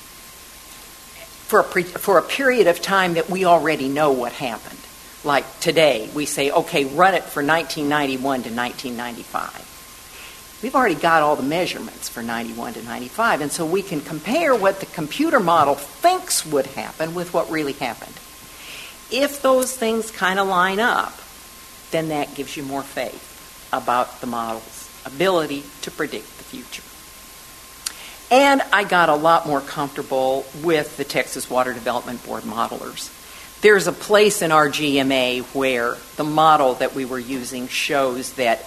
S4: for a period of time that we already know what happened. Like today, we say, okay, run it for 1991 to 1995. We've already got all the measurements for 91 to 95, and so we can compare what the computer model thinks would happen with what really happened. If those things kind of line up, then that gives you more faith about the model's ability to predict the future. And I got a lot more comfortable with the Texas Water Development Board modelers. There's a place in our GMA where the model that we were using shows that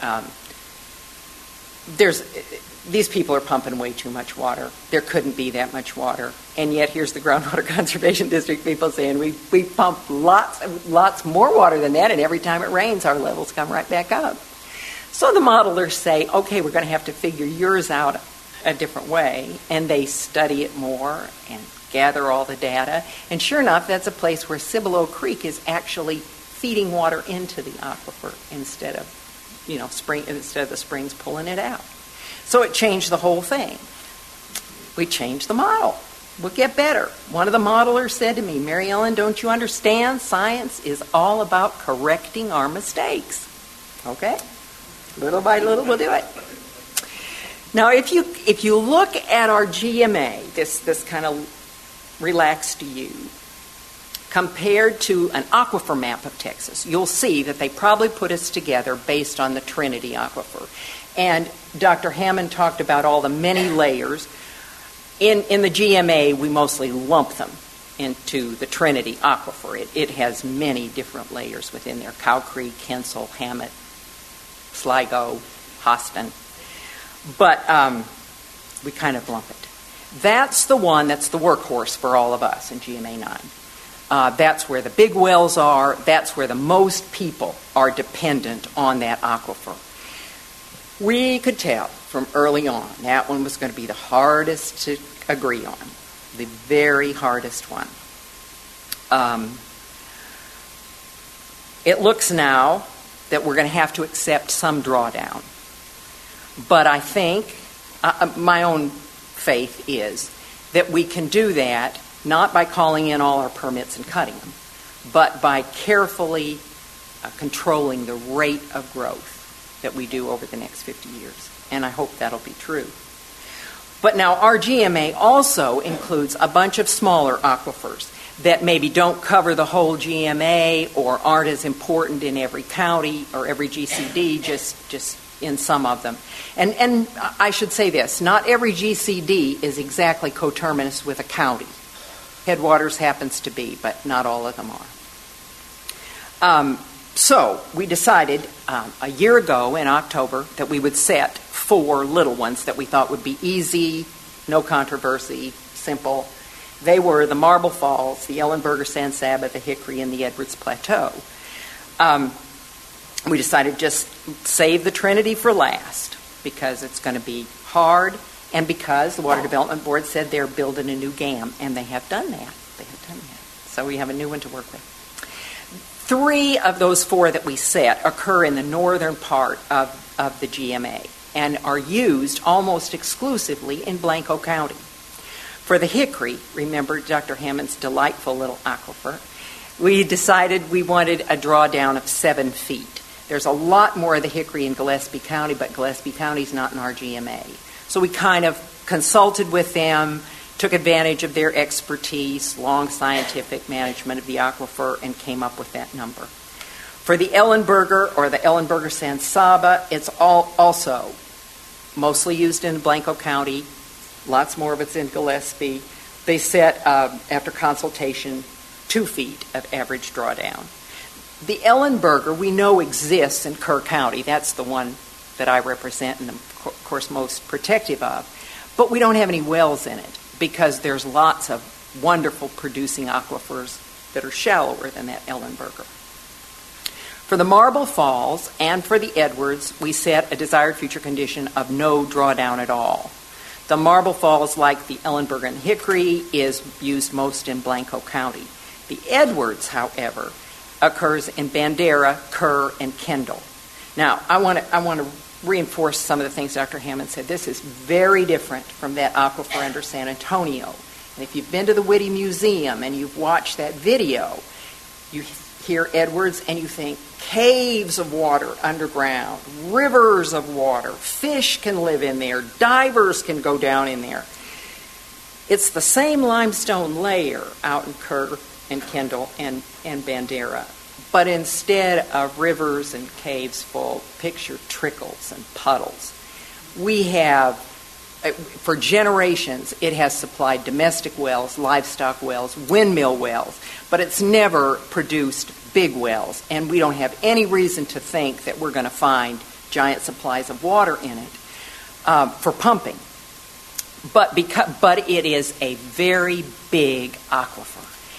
S4: these people are pumping way too much water. There couldn't be that much water. And yet here's the Groundwater Conservation District people saying we pump lots more water than that, and every time it rains our levels come right back up. So the modelers say, okay, we're going to have to figure yours out a different way, and they study it more and gather all the data. And sure enough, that's a place where Cibolo Creek is actually feeding water into the aquifer instead of the springs pulling it out. So it changed the whole thing. We changed the model. We'll get better. One of the modelers said to me, Mary Ellen, don't you understand? Science is all about correcting our mistakes. Okay? Little by little, we'll do it. Now, if you look at our GMA, this kind of relaxed view, compared to an aquifer map of Texas, you'll see that they probably put us together based on the Trinity Aquifer. And Dr. Hammond talked about all the many layers. In the GMA, we mostly lump them into the Trinity Aquifer. It has many different layers within there: Cow Creek, Hensel, Hammett, Sligo, Hostin. But we kind of lump it. That's the one that's the workhorse for all of us in GMA 9. That's where the big wells are. That's where the most people are dependent on that aquifer. We could tell from early on. That one was going to be the hardest to agree on, the very hardest one. It looks now that we're going to have to accept some drawdown. But I think, my own faith is, that we can do that not by calling in all our permits and cutting them, but by carefully controlling the rate of growth that we do over the next 50 years. And I hope that'll be true. But now our GMA also includes a bunch of smaller aquifers that maybe don't cover the whole GMA or aren't as important in every county or every GCD, just in some of them. And I should say this, not every GCD is exactly coterminous with a county. Headwaters happens to be, but not all of them are. So we decided a year ago in October that we would set 4 little ones that we thought would be easy, no controversy, simple. They were the Marble Falls, the Ellenberger San Saba, the Hickory, and the Edwards Plateau. We decided just save the Trinity for last because it's going to be hard and because the Water Development Board said they're building a new GAM, and they have done that. So we have a new one to work with. 3 of those 4 that we set occur in the northern part of the GMA and are used almost exclusively in Blanco County. For the Hickory, remember Dr. Hammond's delightful little aquifer, we decided we wanted a drawdown of 7 feet. There's a lot more of the Hickory in Gillespie County, but Gillespie County's not in our GMA. So we kind of consulted with them, took advantage of their expertise, long scientific management of the aquifer, and came up with that number. For the Ellenberger or the Ellenberger San Saba, it's also mostly used in Blanco County. Lots more of it's in Gillespie. They set, after consultation, 2 feet of average drawdown. The Ellenberger we know exists in Kerr County. That's the one that I represent and am, of course, most protective of. But we don't have any wells in it because there's lots of wonderful producing aquifers that are shallower than that Ellenberger. For the Marble Falls and for the Edwards, we set a desired future condition of no drawdown at all. The Marble Falls, like the Ellenberger and Hickory, is used most in Blanco County. The Edwards, however, occurs in Bandera, Kerr, and Kendall. Now, I want to reinforce some of the things Dr. Hammond said. This is very different from that aquifer under San Antonio. And if you've been to the Whitty Museum and you've watched that video, you hear Edwards and you think caves of water underground, rivers of water, fish can live in there, divers can go down in there. It's the same limestone layer out in Kerr and Kendall and Bandera. But instead of rivers and caves full, picture trickles and puddles. We have, for generations, it has supplied domestic wells, livestock wells, windmill wells, but it's never produced big wells. And we don't have any reason to think that we're going to find giant supplies of water in it for pumping. But it is a very big aquifer.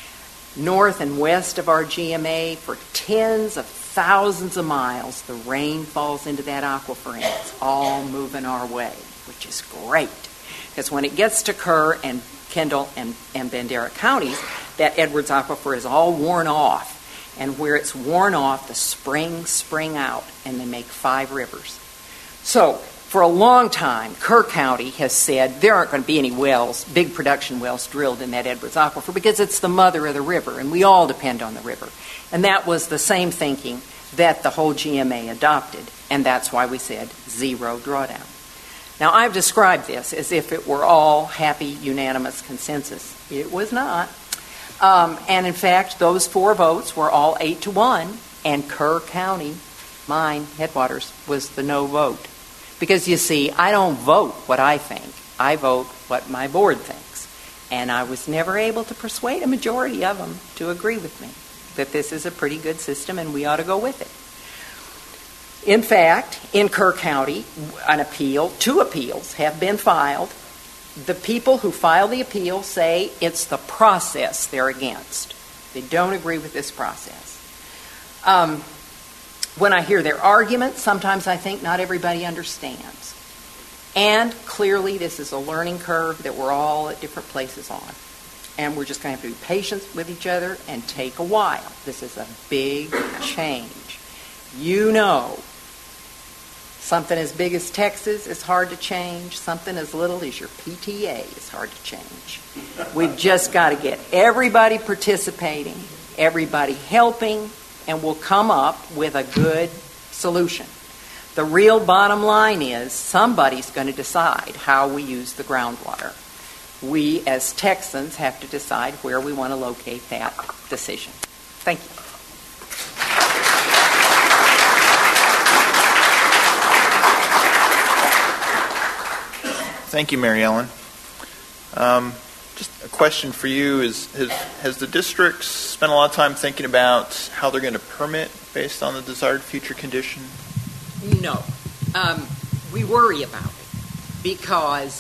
S4: North and west of our GMA, for tens of thousands of miles, the rain falls into that aquifer and it's all moving our way, which is great. Because when it gets to Kerr and Kendall and Bandera counties, that Edwards aquifer is all worn off. And where it's worn off, the springs spring out and they make 5 rivers. So, for a long time, Kerr County has said there aren't going to be any wells, big production wells drilled in that Edwards aquifer because it's the mother of the river and we all depend on the river. And that was the same thinking that the whole GMA adopted, and that's why we said 0 drawdown. Now, I've described this as if it were all happy, unanimous consensus. It was not. And in fact, those 4 votes were all 8-1, and Kerr County, mine, Headwaters, was the no vote. Because, you see, I don't vote what I think. I vote what my board thinks. And I was never able to persuade a majority of them to agree with me that this is a pretty good system and we ought to go with it. In fact, in Kerr County, 2 appeals have been filed. The people who file the appeal say it's the process they're against. They don't agree with this process. When I hear their arguments, sometimes I think not everybody understands. And clearly, this is a learning curve that we're all at different places on. And we're just going to have to be patient with each other and take a while. This is a big change. You know, something as big as Texas is hard to change. Something as little as your PTA is hard to change. We've just got to get everybody participating, everybody helping, and we'll come up with a good solution. The real bottom line is somebody's going to decide how we use the groundwater. We, as Texans, have to decide where we want to locate that decision. Thank you.
S2: Thank you, Mary Ellen. Just a question for you has the district spent a lot of time thinking about how they're going to permit based on the desired future condition?
S4: No. We worry about it because,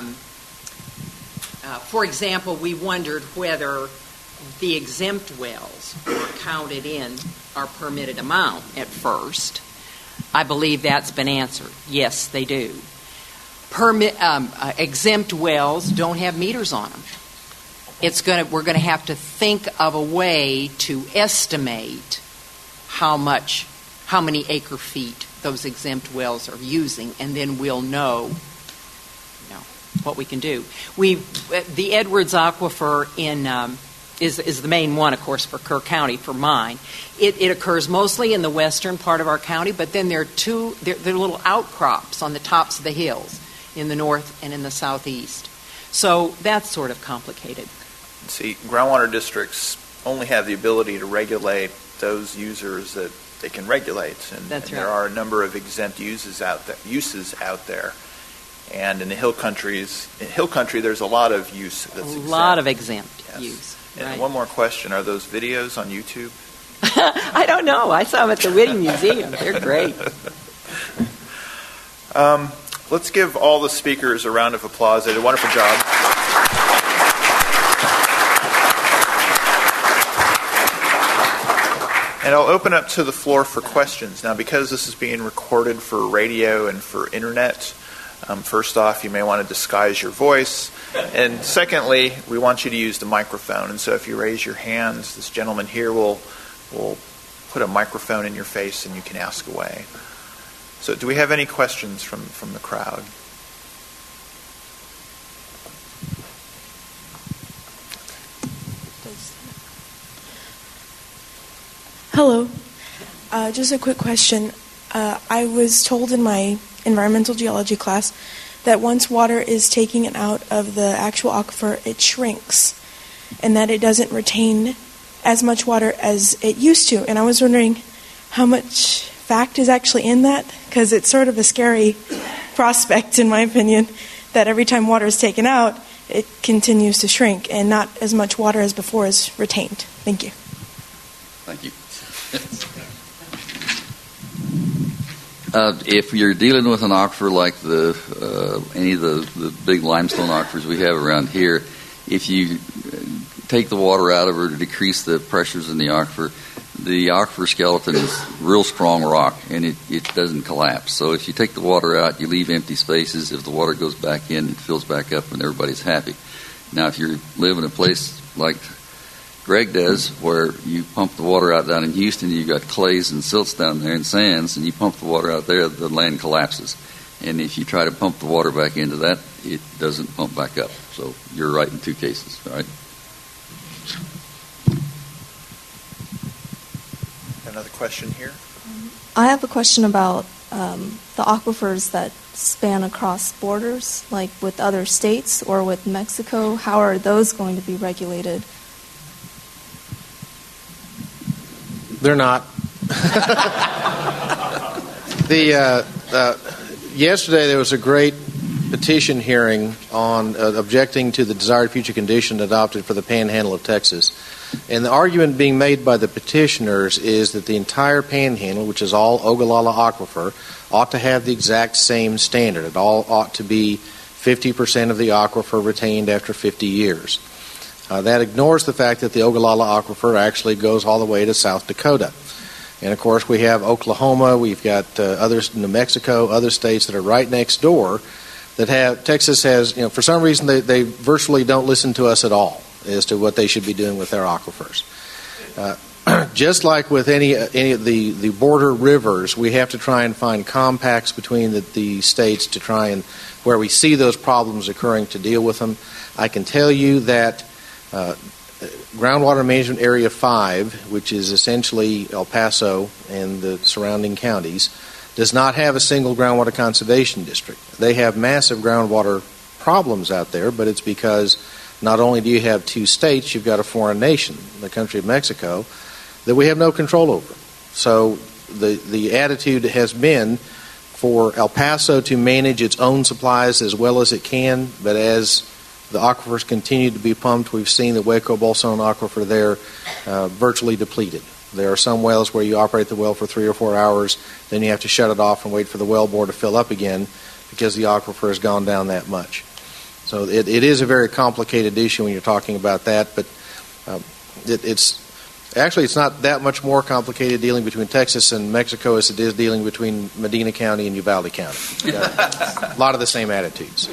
S4: for example, we wondered whether the exempt wells were counted in our permitted amount at first. I believe that's been answered. Yes, they do. Exempt wells don't have meters on them. We're going to have to think of a way to estimate how many acre feet those exempt wells are using, and then we'll know what we can do. The Edwards Aquifer is the main one, of course, for Kerr County, for mine. It occurs mostly in the western part of our county, but then there are little outcrops on the tops of the hills in the north and in the southeast. So that's sort of complicated.
S2: See, groundwater districts only have the ability to regulate those users that they can regulate, and there are a number of exempt uses out there. And in the hill country, there's a lot of use that's exempt.
S4: A lot of exempt
S2: Yes.
S4: use.
S2: And
S4: right.
S2: one more question: are those videos on YouTube?
S4: I don't know. I saw them at the Whitty Museum. They're great.
S2: Let's give all the speakers a round of applause. They did a wonderful job. And I'll open up to the floor for questions. Now, because this is being recorded for radio and for internet, first off, you may want to disguise your voice. And secondly, we want you to use the microphone. And so if you raise your hands, this gentleman here will put a microphone in your face and you can ask away. So do we have any questions from the crowd?
S6: Hello. Just a quick question. I was told in my environmental geology class that once water is taken out of the actual aquifer, it shrinks, and that it doesn't retain as much water as it used to. And I was wondering how much fact is actually in that, because it's sort of a scary prospect, in my opinion, that every time water is taken out, it continues to shrink, and not as much water as before is retained. Thank you.
S3: Thank you. If you're dealing with an aquifer like any of the big limestone aquifers we have around here, if you take the water out of it to decrease the pressures in the aquifer skeleton is real strong rock, and it doesn't collapse. So if you take the water out, you leave empty spaces. If the water goes back in, it fills back up, and everybody's happy. Now, if you live in a place like Greg does, where you pump the water out down in Houston, you've got clays and silts down there and sands, and you pump the water out there, the land collapses. And if you try to pump the water back into that, it doesn't pump back up. So you're right in two cases, all right?
S2: Another question here?
S7: I have a question about the aquifers that span across borders, like with other states or with Mexico. How are those going to be regulated?
S5: They're not. Yesterday there was a great petition hearing on objecting to the desired future condition adopted for the Panhandle of Texas. And the argument being made by the petitioners is that the entire Panhandle, which is all Ogallala Aquifer, ought to have the exact same standard. It all ought to be 50% of the aquifer retained after 50 years. That ignores the fact that the Ogallala Aquifer actually goes all the way to South Dakota. And, of course, we have Oklahoma, we've got others, New Mexico, other states that are right next door Texas has, for some reason they virtually don't listen to us at all as to what they should be doing with their aquifers. Just like with any of the border rivers, we have to try and find compacts between the states to try and, where we see those problems occurring, to deal with them. I can tell you that Groundwater Management Area 5, which is essentially El Paso and the surrounding counties, does not have a single groundwater conservation district. They have massive groundwater problems out there, but it's because not only do you have two states, you've got a foreign nation, the country of Mexico, that we have no control over. So the attitude has been for El Paso to manage its own supplies as well as it can, but as the aquifers continue to be pumped, we've seen the Hueco Bolson aquifer there virtually depleted. There are some wells where you operate the well for 3 or 4 hours, then you have to shut it off and wait for the well bore to fill up again because the aquifer has gone down that much. So it is a very complicated issue when you're talking about that, but it's not that much more complicated dealing between Texas and Mexico as it is dealing between Medina County and Uvalde County. You've got a lot of the same attitudes.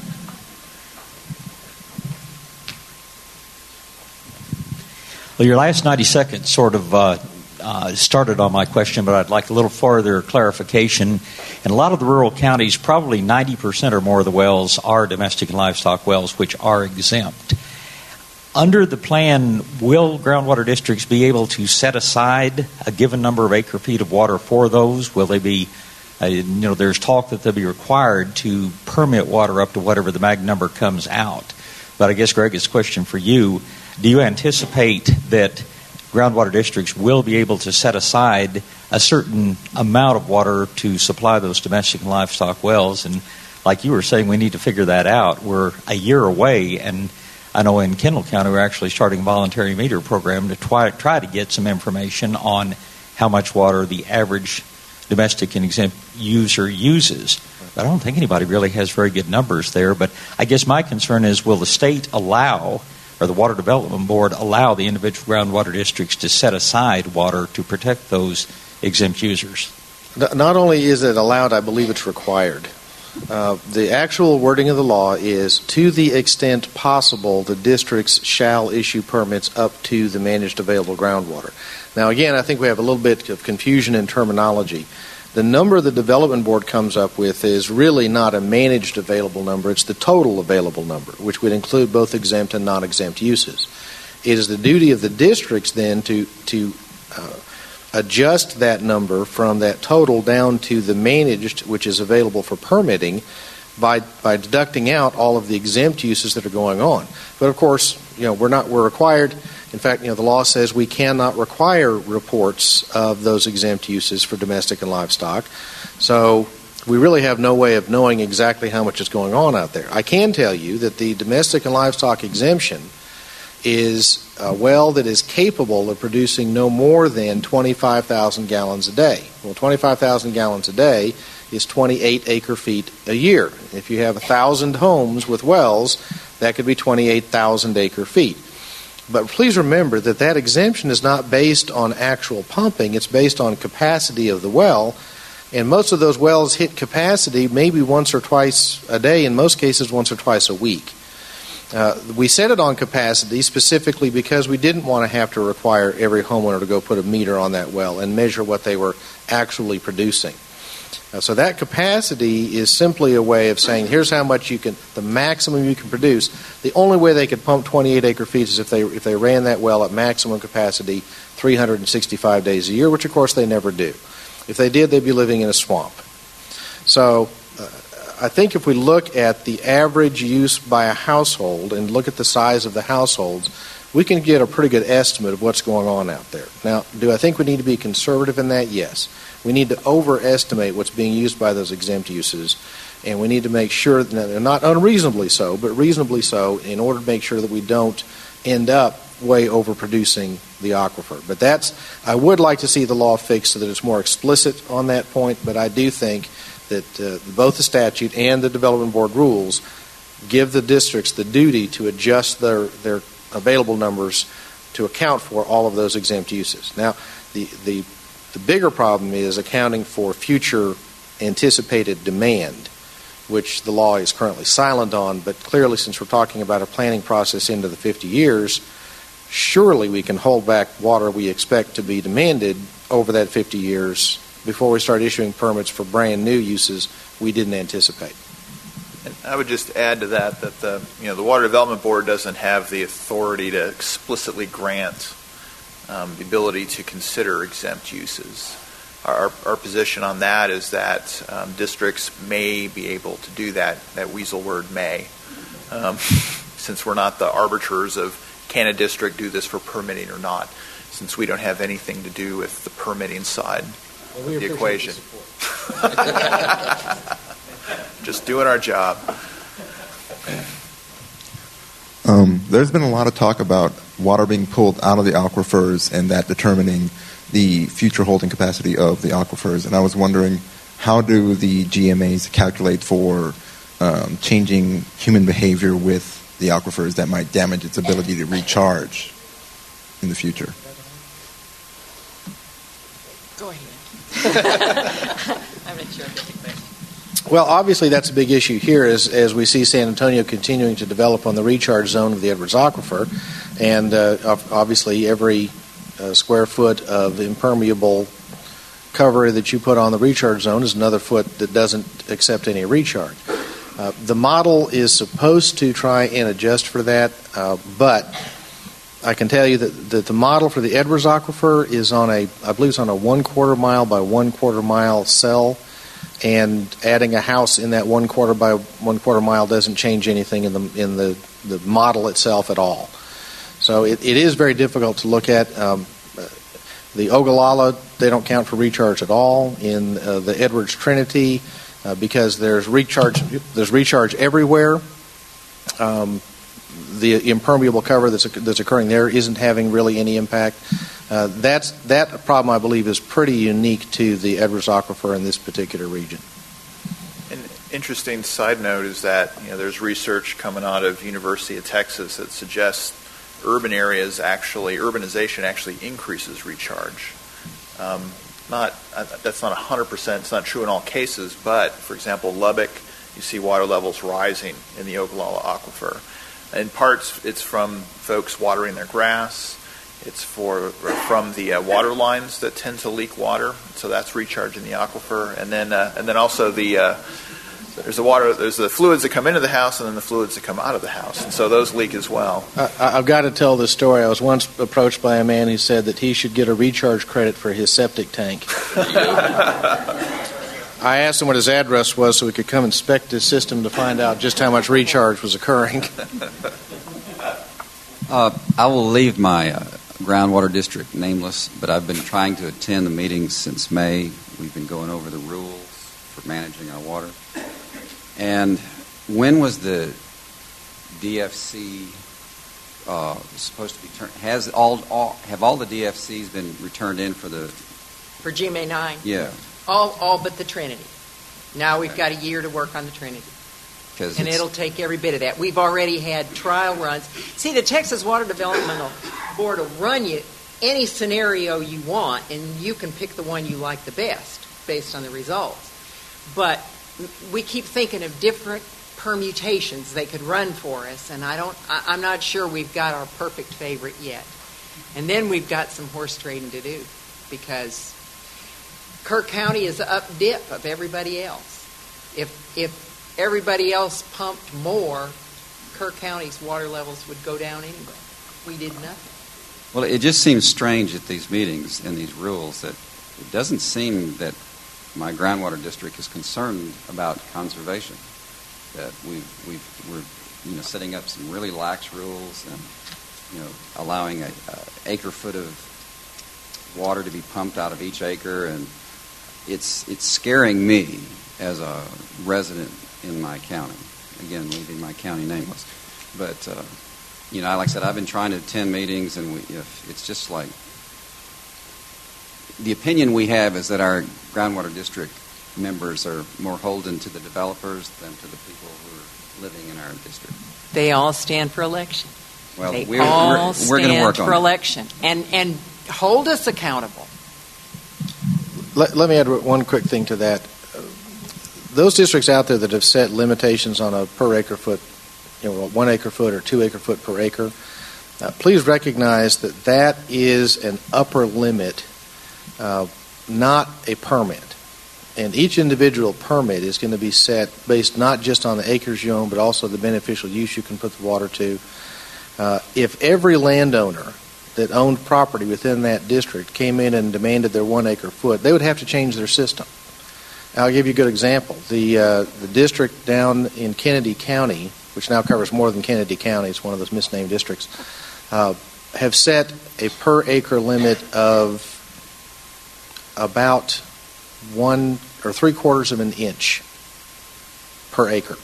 S8: Well, your last 90 seconds sort of started on my question, but I'd like a little further clarification. In a lot of the rural counties, probably 90% or more of the wells are domestic and livestock wells, which are exempt. Under the plan, will groundwater districts be able to set aside a given number of acre feet of water for those? Will they be, there's talk that they'll be required to permit water up to whatever the mag number comes out. But I guess, Greg, it's a question for you. Do you anticipate that groundwater districts will be able to set aside a certain amount of water to supply those domestic and livestock wells? And like you were saying, we need to figure that out. We're a year away, and I know in Kendall County we're actually starting a voluntary meter program to try to get some information on how much water the average domestic and exempt user uses. But I don't think anybody really has very good numbers there. But I guess my concern is, will the state allow, or the Water Development Board allow, the individual groundwater districts to set aside water to protect those exempt users?
S5: Not only is it allowed, I believe it's required. The actual wording of the law is, to the extent possible, the districts shall issue permits up to the managed available groundwater. Now, again, I think we have a little bit of confusion in terminology. The number the Development Board comes up with is really not a managed available number. It's the total available number, which would include both exempt and non-exempt uses. It is the duty of the districts then to adjust that number from that total down to the managed, which is available for permitting, by deducting out all of the exempt uses that are going on. But of course, we're required. In fact, the law says we cannot require reports of those exempt uses for domestic and livestock. So we really have no way of knowing exactly how much is going on out there. I can tell you that the domestic and livestock exemption is a well that is capable of producing no more than 25,000 gallons a day. Well, 25,000 gallons a day is 28 acre feet a year. If you have 1,000 homes with wells, that could be 28,000 acre feet. But please remember that exemption is not based on actual pumping. It's based on capacity of the well. And most of those wells hit capacity maybe once or twice a day, in most cases once or twice a week. We set it on capacity specifically because we didn't want to have to require every homeowner to go put a meter on that well and measure what they were actually producing. So that capacity is simply a way of saying, here's how much the maximum you can produce. The only way they could pump 28 acre feet is if they ran that well at maximum capacity 365 days a year, which of course they never do. If they did, they'd be living in a swamp. So I think if we look at the average use by a household and look at the size of the households, we can get a pretty good estimate of what's going on out there. Now, do I think we need to be conservative in that? Yes. We need to overestimate what's being used by those exempt uses, and we need to make sure, not unreasonably so, but reasonably so, in order to make sure that we don't end up way overproducing the aquifer. But I would like to see the law fixed so that it's more explicit on that point, but I do think that both the statute and the Development Board rules give the districts the duty to adjust their available numbers to account for all of those exempt uses. Now, the bigger problem is accounting for future anticipated demand. which the law is currently silent on. But clearly, since we're talking about a planning process into the 50 years, surely we can hold back water we expect to be demanded over that 50 years before we start issuing permits for brand new uses we didn't anticipate.
S2: And I would just add to that the Water Development Board doesn't have the authority to explicitly grant the ability to consider exempt uses. Our position on that is that districts may be able to do that weasel word may, since we're not the arbiters of can a district do this for permitting or not, since we don't have anything to do with the permitting side of the equation. Just doing our job.
S9: There's been a lot of talk about water being pulled out of the aquifers and that determining the future holding capacity of the aquifers. And I was wondering, how do the GMAs calculate for changing human behavior with the aquifers that might damage its ability to recharge in the future?
S4: Go ahead. I'm not sure I get the question.
S5: Well, obviously that's a big issue here as we see San Antonio continuing to develop on the recharge zone of the Edwards Aquifer. And obviously every square foot of impermeable cover that you put on the recharge zone is another foot that doesn't accept any recharge. The model is supposed to try and adjust for that, but I can tell you that the model for the Edwards Aquifer is I believe it's on a 1/4 mile by 1/4 mile cell, and adding a house in that 1/4 by 1/4 mile doesn't change anything in the model itself at all. So it is very difficult to look at. The Ogallala, they don't count for recharge at all. In the Edwards Trinity, because there's recharge everywhere. The impermeable cover that's occurring there isn't having really any impact. That problem, I believe, is pretty unique to the Edwards Aquifer in this particular region.
S2: An interesting side note is that there's research coming out of University of Texas that suggests urbanization actually increases recharge. That's not 100%. It's not true in all cases, but for example, Lubbock, you see water levels rising in the Ogallala Aquifer. In parts, it's from folks watering their grass. It's from the water lines that tend to leak water, so that's recharging the aquifer. And then also there's the fluids that come into the house, and then the fluids that come out of the house, and so those leak as well.
S5: I've got to tell this story. I was once approached by a man who said that he should get a recharge credit for his septic tank. I asked him what his address was so we could come inspect his system to find out just how much recharge was occurring.
S10: I will leave my groundwater district nameless, but I've been trying to attend the meetings since May. We've been going over the rules for managing our water. And when was the DFC supposed to be turned? Have all the DFCs been returned in for
S4: GMA 9?
S10: Yeah.
S4: All but the Trinity. Now we've got a year to work on the Trinity. And it'll take every bit of that. We've already had trial runs. See, the Texas Water Developmental Board will run you any scenario you want, and you can pick the one you like the best based on the results. But we keep thinking of different permutations they could run for us, and I'm not sure we've got our perfect favorite yet. And then we've got some horse trading to do, because Kirk County is up dip of everybody else. If everybody else pumped more, Kirk County's water levels would go down anyway. We did nothing.
S10: Well, it just seems strange at these meetings and these rules that it doesn't seem that my groundwater district is concerned about conservation. That we're setting up some really lax rules and allowing an acre foot of water to be pumped out of each acre, and it's scaring me as a resident in my county. Again, leaving my county nameless. But, like I said, I've been trying to attend meetings, and it's just like the opinion we have is that our groundwater district members are more holden to the developers than to the people who are living in our district.
S4: They all stand for election.
S10: Well,
S4: they
S10: we're
S4: all
S10: going to work
S4: stand
S10: on
S4: for
S10: it.
S4: election and hold us accountable.
S5: Let me add one quick thing to that. those districts out there that have set limitations on a per acre foot, 1 acre foot or 2 acre foot per acre, please recognize that that is an upper limit, not a permit. And each individual permit is going to be set based not just on the acres you own, but also the beneficial use you can put the water to. If every landowner that owned property within that district came in and demanded their 1 acre foot, they would have to change their system. I'll give you a good example. The district down in Kennedy County, which now covers more than Kennedy County, it's one of those misnamed districts, have set a per acre limit of about 1 3/4 of an inch per acre.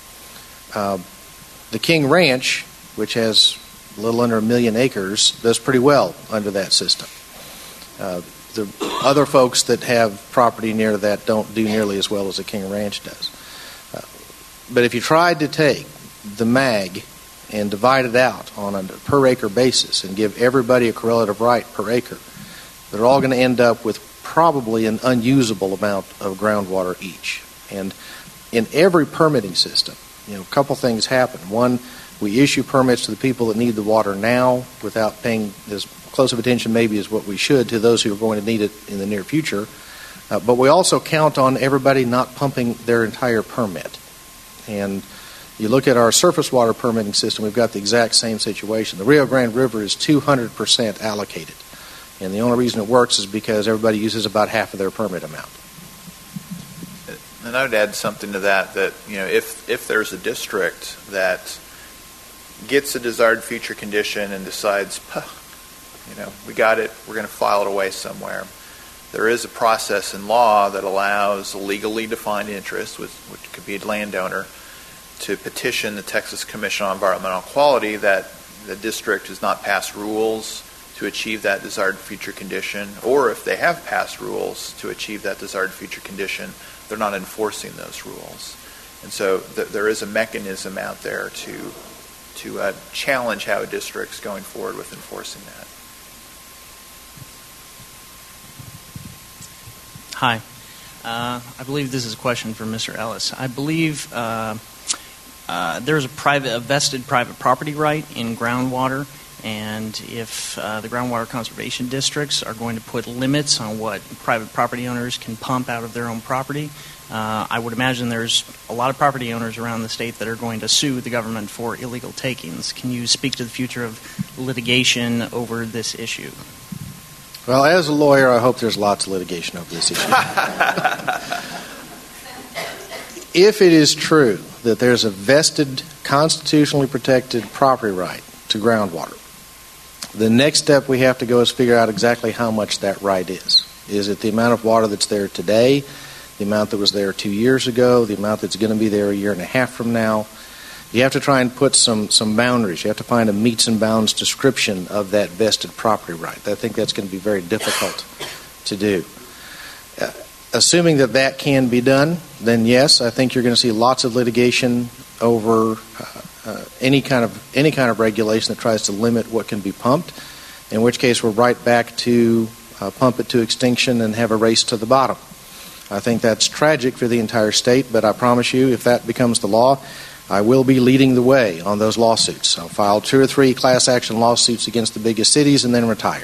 S5: The King Ranch, which has a little under 1 million acres, does pretty well under that system. The other folks that have property near that don't do nearly as well as the King Ranch does. But if you tried to take the MAG and divide it out on a per acre basis and give everybody a correlative right per acre, they're all going to end up with probably an unusable amount of groundwater each. And in every permitting system, a couple things happen. One, we issue permits to the people that need the water now without paying as close of attention maybe as what we should to those who are going to need it in the near future. But we also count on everybody not pumping their entire permit. And you look at our surface water permitting system, we've got the exact same situation. The Rio Grande River is 200% allocated. And the only reason it works is because everybody uses about half of their permit amount.
S2: And I would add something to that, if there's a district that gets a desired future condition and decides, we got it, we're going to file it away somewhere, there is a process in law that allows a legally defined interest, which could be a landowner, to petition the Texas Commission on Environmental Quality that the district has not passed rules to achieve that desired future condition, or if they have passed rules to achieve that desired future condition, they're not enforcing those rules. And so there is a mechanism out there to challenge how a district's going forward with enforcing that.
S11: Hi. I believe this is a question for Mr. Ellis. I believe there's a vested private property right in groundwater, and if the groundwater conservation districts are going to put limits on what private property owners can pump out of their own property, I would imagine there's a lot of property owners around the state that are going to sue the government for illegal takings. Can you speak to the future of litigation over this issue?
S5: Well, as a lawyer, I hope there's lots of litigation over this issue. If it is true that there's a vested, constitutionally protected property right to groundwater, the next step we have to go is figure out exactly how much that right is. Is it the amount of water that's there today, the amount that was there 2 years ago, the amount that's going to be there a year and a half from now? You have to try and put some boundaries. You have to find a meets and bounds description of that vested property right. I think that's going to be very difficult to do. Assuming that can be done, then yes, I think you're going to see lots of litigation over any kind of regulation that tries to limit what can be pumped, in which case we're right back to pump it to extinction and have a race to the bottom. I think that's tragic for the entire state, but I promise you, if that becomes the law, I will be leading the way on those lawsuits. I'll file 2 or 3 class action lawsuits against the biggest cities and then retire.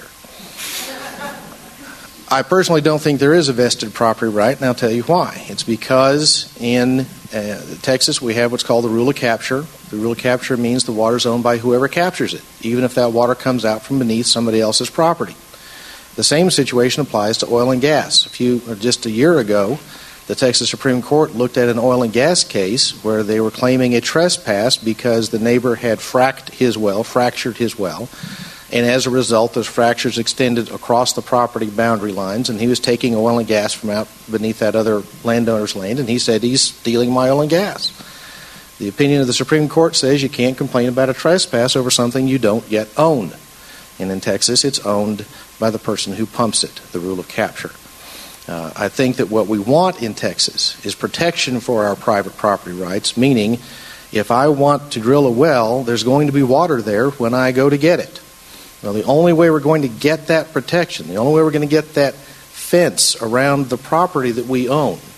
S5: I personally don't think there is a vested property right, and I'll tell you why. It's because in Texas we have what's called the rule of capture. The rule of capture means the water is owned by whoever captures it, even if that water comes out from beneath somebody else's property. The same situation applies to oil and gas. Just a year ago, the Texas Supreme Court looked at an oil and gas case where they were claiming a trespass because the neighbor had fractured his well, and as a result, those fractures extended across the property boundary lines, and he was taking oil and gas from out beneath that other landowner's land, and he said he's stealing my oil and gas. The opinion of the Supreme Court says you can't complain about a trespass over something you don't yet own. And in Texas, it's owned by the person who pumps it, the rule of capture. I think that what we want in Texas is protection for our private property rights, meaning if I want to drill a well, there's going to be water there when I go to get it. Well, the only way we're going to get that protection, the only way we're going to get that fence around the property that we own,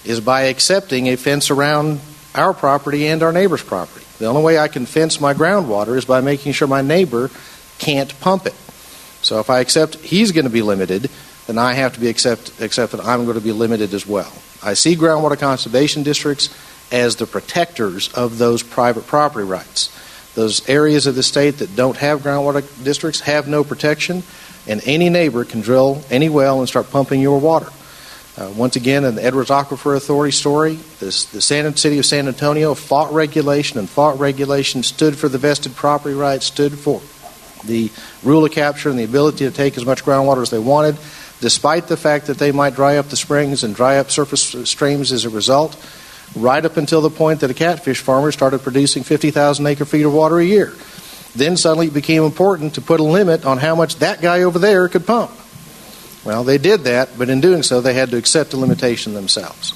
S5: is by accepting a fence around our property and our neighbor's property. The only way I can fence my groundwater is by making sure my neighbor can't pump it. So if I accept he's going to be limited, then I have to be accept that I'm going to be limited as well. I see groundwater conservation districts as the protectors of those private property rights. Those areas of the state that don't have groundwater districts have no protection, and any neighbor can drill any well and start pumping your water. Once again, in the Edwards Aquifer Authority story, the city of San Antonio fought regulation, stood for the vested property rights, stood for the rule of capture and the ability to take as much groundwater as they wanted, despite the fact that they might dry up the springs and dry up surface streams as a result, right up until the point that a catfish farmer started producing 50,000 acre-feet of water a year. Then suddenly it became important to put a limit on how much that guy over there could pump. Well, they did that, but in doing so, they had to accept the limitation themselves.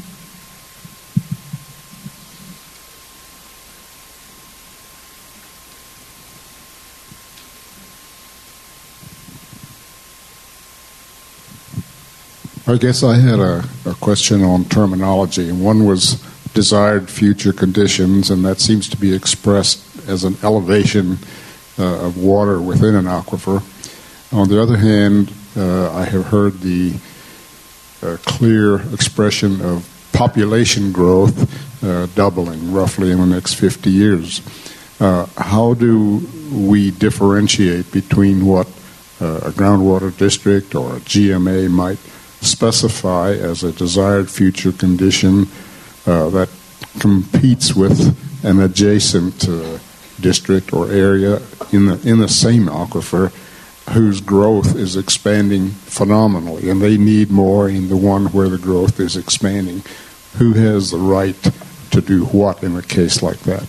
S12: I guess I had a question on terminology. One was desired future conditions, and that seems to be expressed as an elevation of water within an aquifer. On the other hand, I have heard the clear expression of population growth doubling roughly in the next 50 years. How do we differentiate between what a groundwater district or a GMA might specify as a desired future condition that competes with an adjacent district or area in the same aquifer whose growth is expanding phenomenally, and they need more in the one where the growth is expanding? Who has the right to do what in a case like that?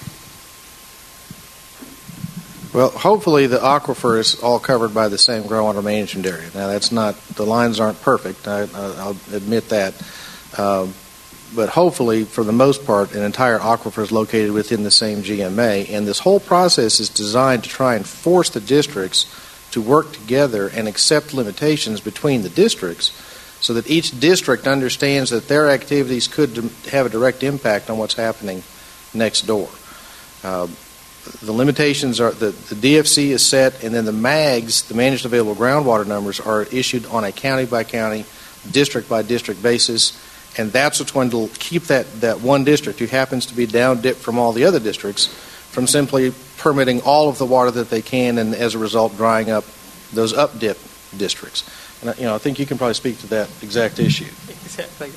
S5: Well, hopefully the aquifer is all covered by the same groundwater management area. Now, that's not, the lines aren't perfect, I'll admit that. But hopefully, for the most part, an entire aquifer is located within the same GMA, and this whole process is designed to try and force the districts to work together and accept limitations between the districts so that each district understands that their activities could have a direct impact on what's happening next door. The limitations are the DFC is set, and then the MAGs, the managed available groundwater numbers, are issued on a county-by-county, district-by-district basis, and that's what's going to keep that one district who happens to be down-dipped from all the other districts from simply permitting all of the water that they can, and as a result drying up those up-dip districts. And I think you can probably speak to that exact issue.
S4: Exactly.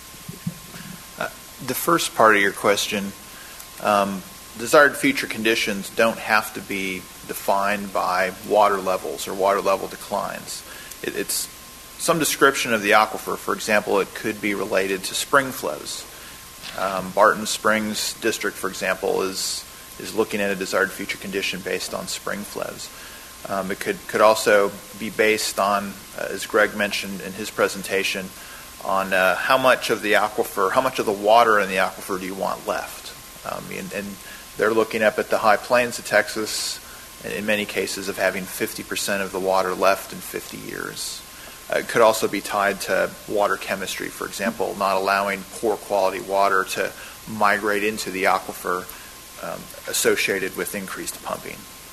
S2: The first part of your question, desired future conditions don't have to be defined by water levels or water level declines. It's some description of the aquifer. For example, it could be related to spring flows. Barton Springs District, for example, is looking at a desired future condition based on spring flows. It could also be based on, as Greg mentioned in his presentation, on how much of the aquifer, how much of the water in the aquifer do you want left? And they're looking up at the high plains of Texas, in many cases, of having 50% of the water left in 50 years. It could also be tied to water chemistry, for example, not allowing poor quality water to migrate into the aquifer associated with increased pumping.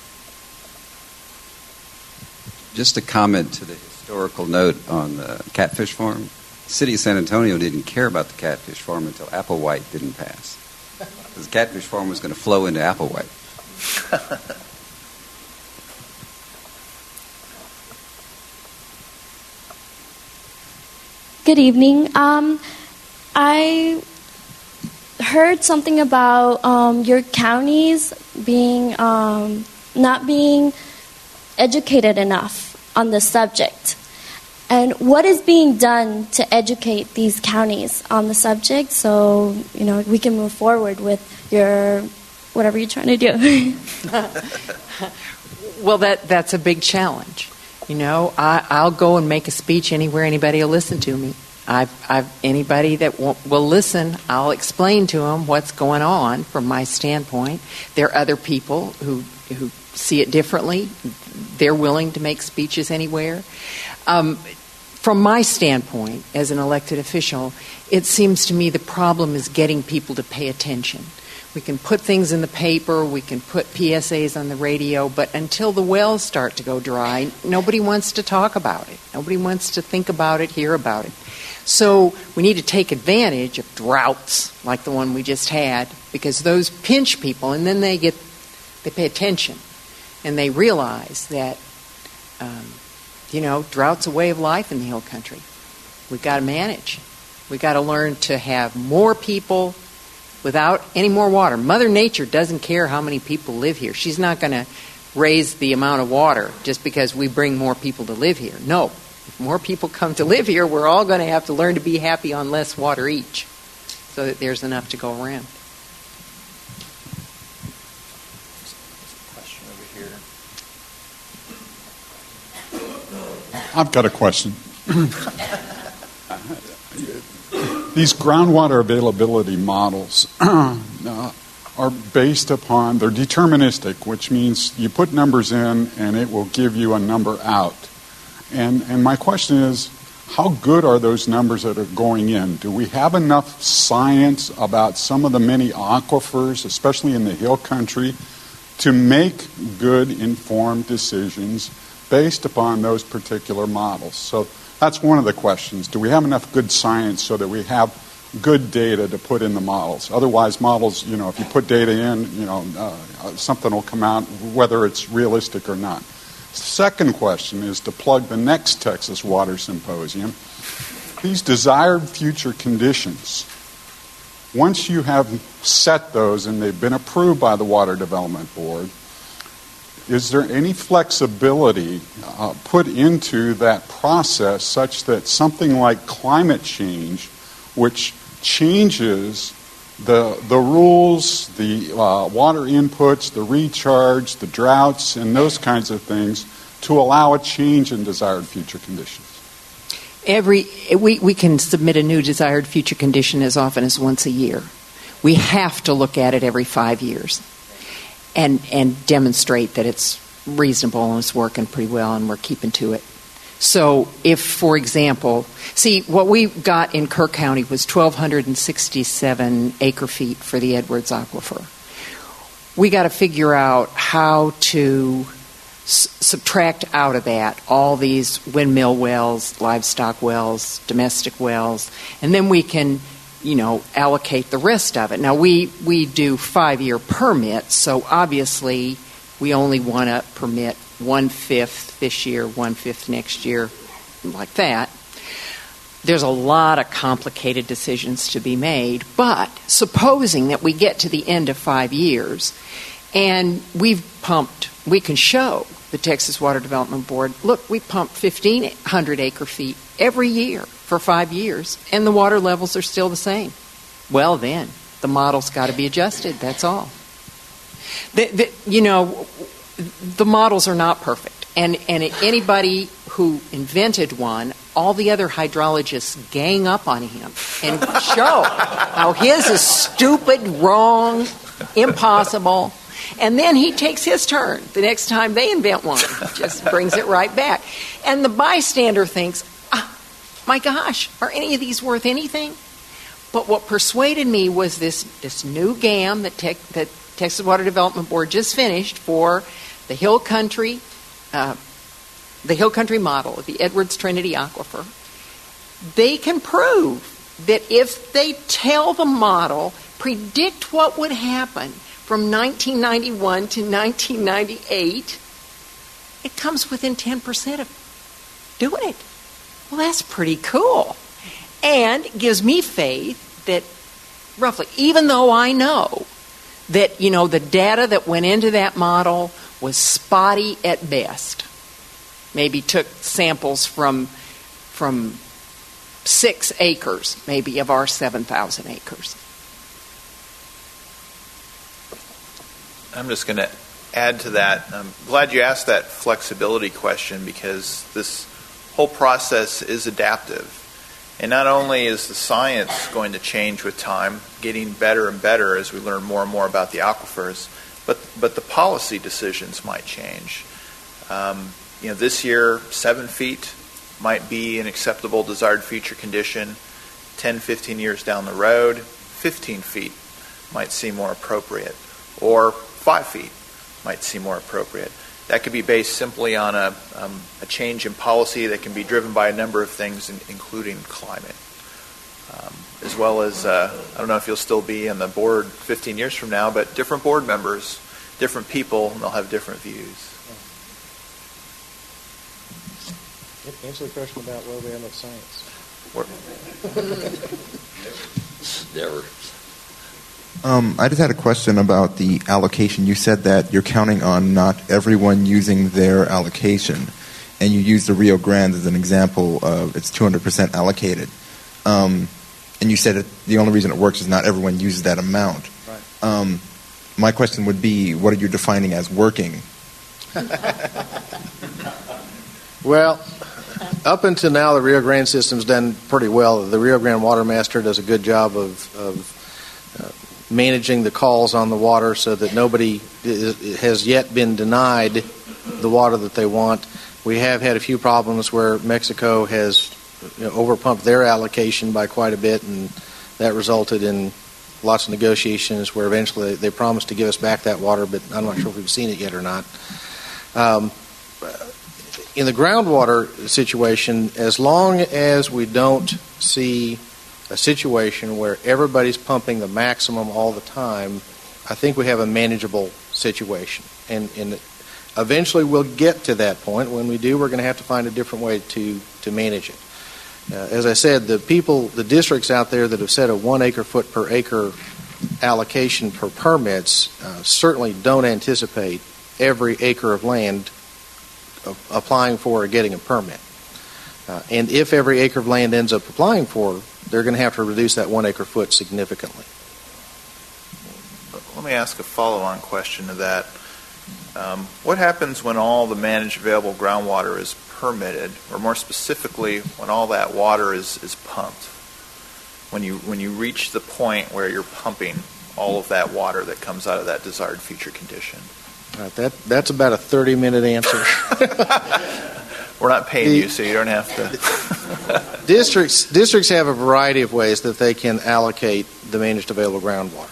S10: Just a comment to the historical note on the catfish farm. The city of San Antonio didn't care about the catfish farm until Applewhite didn't pass. Because the catfish farm was going to flow into Applewhite.
S13: Good evening. I heard something about your counties being not being educated enough on the subject. And what is being done to educate these counties on the subject so, we can move forward with your whatever you're trying to do?
S4: Well, that's a big challenge. I'll go and make a speech anywhere anybody will listen to me. Anybody that will listen, I'll explain to them what's going on from my standpoint. There are other people who see it differently. They're willing to make speeches anywhere. from my standpoint as an elected official, it seems to me the problem is getting people to pay attention. We can put things in the paper, we can put PSAs on the radio, but until the wells start to go dry, nobody wants to talk about it. Nobody wants to think about it, hear about it. So we need to take advantage of droughts like the one we just had, because those pinch people, and then they pay attention, and they realize that, drought's a way of life in the hill country. We've got to manage. We've got to learn to have more people without any more water. Mother Nature doesn't care how many people live here. She's not going to raise the amount of water just because we bring more people to live here. No. If more people come to live here, we're all going to have to learn to be happy on less water each so that there's enough to go around.
S1: Question over here.
S12: I've got a question. These groundwater availability models are based upon, they're deterministic, which means you put numbers in and it will give you a number out. And my question is, how good are those numbers that are going in? Do we have enough science about some of the many aquifers, especially in the hill country, to make good informed decisions based upon those particular models? So that's one of the questions. Do we have enough good science so that we have good data to put in the models? Otherwise, models, if you put data in, something will come out, whether it's realistic or not. Second question is to plug the next Texas Water Symposium. These desired future conditions, once you have set those and they've been approved by the Water Development Board, is there any flexibility put into that process such that something like climate change, which changes the rules, the water inputs, the recharge, the droughts, and those kinds of things to allow a change in desired future conditions?
S4: We can submit a new desired future condition as often as once a year. We have to look at it every 5 years and demonstrate that it's reasonable and it's working pretty well and we're keeping to it. So if, for example, what we got in Kirk County was 1,267 acre-feet for the Edwards Aquifer. We got to figure out how to subtract out of that all these windmill wells, livestock wells, domestic wells, and then we can, allocate the rest of it. Now, we do 5-year permits, so obviously we only want to permit 1/5 this year, 1/5 next year, like that. There's a lot of complicated decisions to be made, but supposing that we get to the end of 5 years and we can show the Texas Water Development Board, look, we pumped 1,500 acre-feet every year for 5 years, and the water levels are still the same. Well, then, the model's got to be adjusted, that's all. The models are not perfect, and anybody who invented one, all the other hydrologists gang up on him and show how his is stupid, wrong, impossible, and then he takes his turn the next time they invent one, just brings it right back. And the bystander thinks, my gosh, are any of these worth anything? But what persuaded me was this new GAM that Texas Water Development Board just finished for the Hill Country model of the Edwards Trinity Aquifer. They can prove that if they tell the model, predict what would happen from 1991 to 1998, it comes within 10% of doing it. Well, that's pretty cool. And it gives me faith that roughly, even though I know that, the data that went into that model was spotty at best. Maybe took samples from 6 acres, maybe, of our 7,000 acres.
S2: I'm just going to add to that. I'm glad you asked that flexibility question, because this whole process is adaptive. And not only is the science going to change with time, getting better and better as we learn more and more about the aquifers, but the policy decisions might change. This year, 7 feet might be an acceptable desired future condition. 10, 15 years down the road, 15 feet might seem more appropriate, or 5 feet might seem more appropriate. That could be based simply on a change in policy that can be driven by a number of things, including climate. As well as, I don't know if you'll still be on the board 15 years from now, but different board members, different people, and they'll have different views.
S5: Answer the question about where we are with science.
S3: Never.
S9: I just had a question about the allocation. You said that you're counting on not everyone using their allocation, and you used the Rio Grande as an example of it's 200% allocated. And you said the only reason it works is not everyone uses that amount.
S5: Right.
S9: My question would be, what are you defining as working?
S5: Well, up until now, the Rio Grande system's done pretty well. The Rio Grande Water Master does a good job of managing the calls on the water so that nobody has yet been denied the water that they want. We have had a few problems where Mexico has overpumped their allocation by quite a bit, and that resulted in lots of negotiations where eventually they promised to give us back that water, but I'm not sure if we've seen it yet or not. In the groundwater situation, as long as we don't see a situation where everybody's pumping the maximum all the time, I think we have a manageable situation. And eventually we'll get to that point. When we do, we're going to have to find a different way to manage it. As I said, the districts out there that have set a 1 acre foot per acre allocation per permits certainly don't anticipate every acre of land applying for or getting a permit. And if every acre of land ends up applying for, they're going to have to reduce that 1 acre foot significantly.
S2: Let me ask a follow-on question to that. What happens when all the managed available groundwater is permitted, or more specifically, when all that water is pumped? When you reach the point where you're pumping all of that water that comes out of that desired future condition?
S5: That's about a 30-minute answer.
S2: We're not paying you, so you don't have to.
S5: Districts have a variety of ways that they can allocate the managed available groundwater.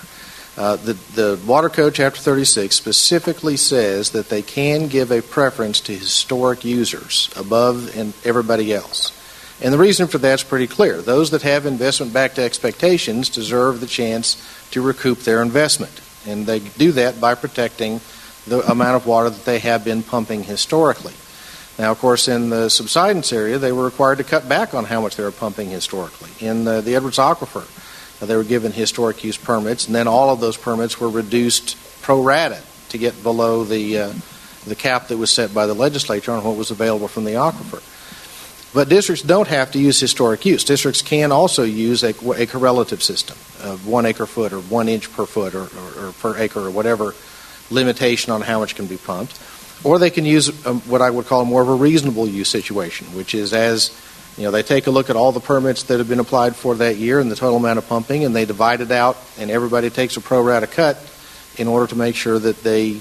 S5: The Water Code, Chapter 36, specifically says that they can give a preference to historic users above and everybody else. And the reason for that's pretty clear. Those that have investment-backed expectations deserve the chance to recoup their investment. And they do that by protecting the amount of water that they have been pumping historically. Now, of course, in the subsidence area, they were required to cut back on how much they were pumping historically. In the Edwards Aquifer, they were given historic use permits, and then all of those permits were reduced pro rata to get below the cap that was set by the legislature on what was available from the aquifer. But districts don't have to use historic use. Districts can also use a correlative system of 1 acre foot or 1 inch per foot or per acre or whatever limitation on how much can be pumped. Or they can use what I would call more of a reasonable use situation, which is they take a look at all the permits that have been applied for that year and the total amount of pumping, and they divide it out, and everybody takes a pro rata cut in order to make sure that they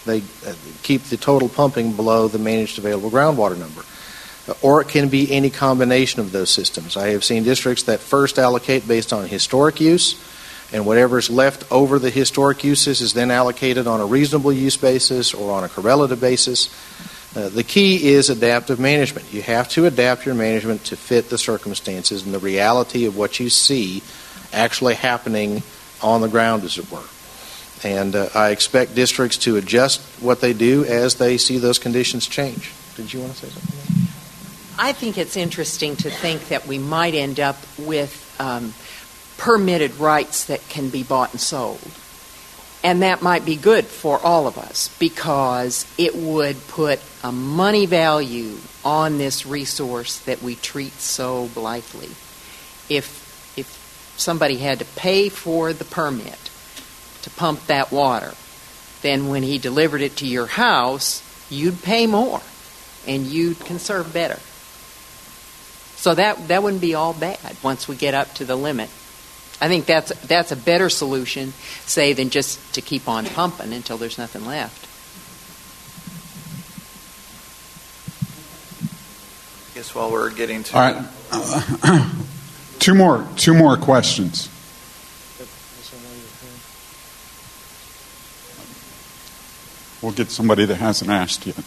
S5: keep the total pumping below the managed available groundwater number. Or it can be any combination of those systems. I have seen districts that first allocate based on historic use, and whatever's left over the historic uses is then allocated on a reasonable use basis or on a correlative basis. The key is adaptive management. You have to adapt your management to fit the circumstances and the reality of what you see actually happening on the ground, as it were. And I expect districts to adjust what they do as they see those conditions change. Did you want to say something?
S4: I think it's interesting to think that we might end up with permitted rights that can be bought and sold. And that might be good for all of us because it would put a money value on this resource that we treat so blithely. If somebody had to pay for the permit to pump that water, then when he delivered it to your house, you'd pay more and you'd conserve better. So that wouldn't be all bad once we get up to the limit. I think that's a better solution, say, than just to keep on pumping until there's nothing left.
S2: I guess while we're getting to...
S14: All right. Two more questions. We'll get somebody that hasn't asked yet.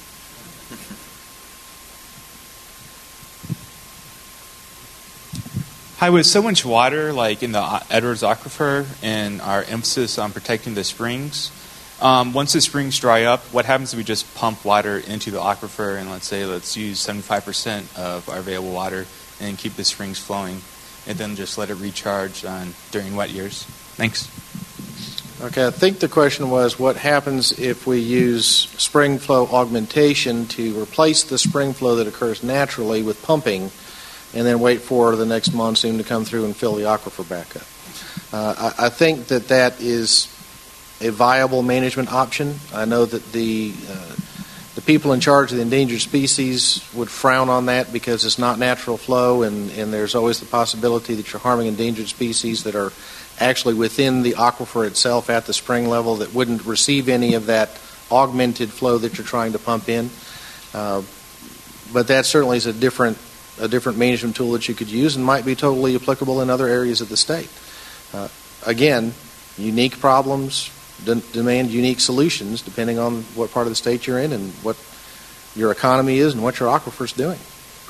S15: Hi, with so much water, like in the Edwards Aquifer, and our emphasis on protecting the springs, once the springs dry up, what happens if we just pump water into the aquifer and let's use 75% of our available water and keep the springs flowing, and then just let it recharge during wet years? Thanks.
S5: Okay, I think the question was what happens if we use spring flow augmentation to replace the spring flow that occurs naturally with pumping, and then wait for the next monsoon to come through and fill the aquifer back up. I think that is a viable management option. I know that the people in charge of the endangered species would frown on that because it's not natural flow, and there's always the possibility that you're harming endangered species that are actually within the aquifer itself at the spring level that wouldn't receive any of that augmented flow that you're trying to pump in. But that certainly is a different management tool that you could use and might be totally applicable in other areas of the state. Again, unique problems demand unique solutions depending on what part of the state you're in and what your economy is and what your aquifer's doing.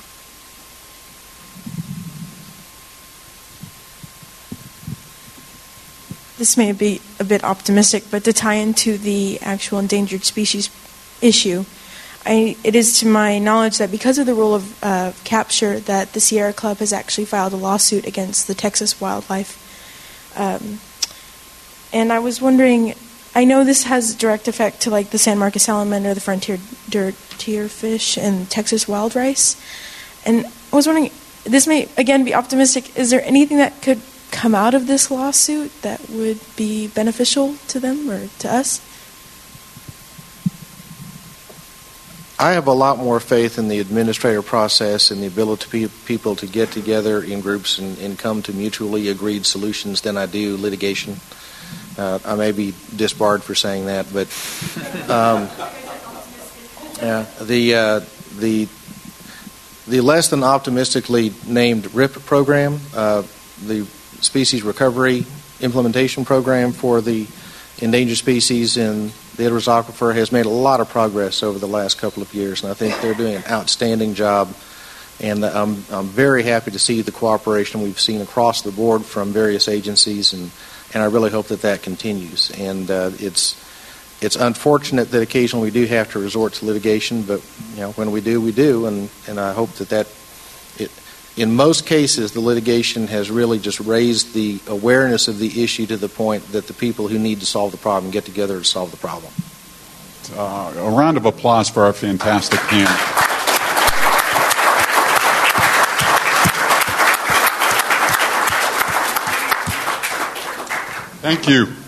S6: This may be a bit optimistic, but to tie into the actual endangered species issue, it is to my knowledge that because of the rule of capture that the Sierra Club has actually filed a lawsuit against the Texas Wildlife. And I was wondering, I know this has direct effect to like the San Marcos salamander, the frontier deerfish, and Texas wild rice. And I was wondering, this may again be optimistic, is there anything that could come out of this lawsuit that would be beneficial to them or to us?
S5: I have a lot more faith in the administrative process and the ability of people to get together in groups and come to mutually agreed solutions than I do litigation. I may be disbarred for saying that, but the less than optimistically named RIP program, the Species Recovery Implementation Program for the endangered species in the Edwards Aquifer, has made a lot of progress over the last couple of years, and I think they're doing an outstanding job. And I'm very happy to see the cooperation we've seen across the board from various agencies, and I really hope that continues. And it's unfortunate that occasionally we do have to resort to litigation, but when we do, we do, and I hope that in most cases, the litigation has really just raised the awareness of the issue to the point that the people who need to solve the problem get together to solve the problem.
S14: A round of applause for our fantastic panel. Thank you.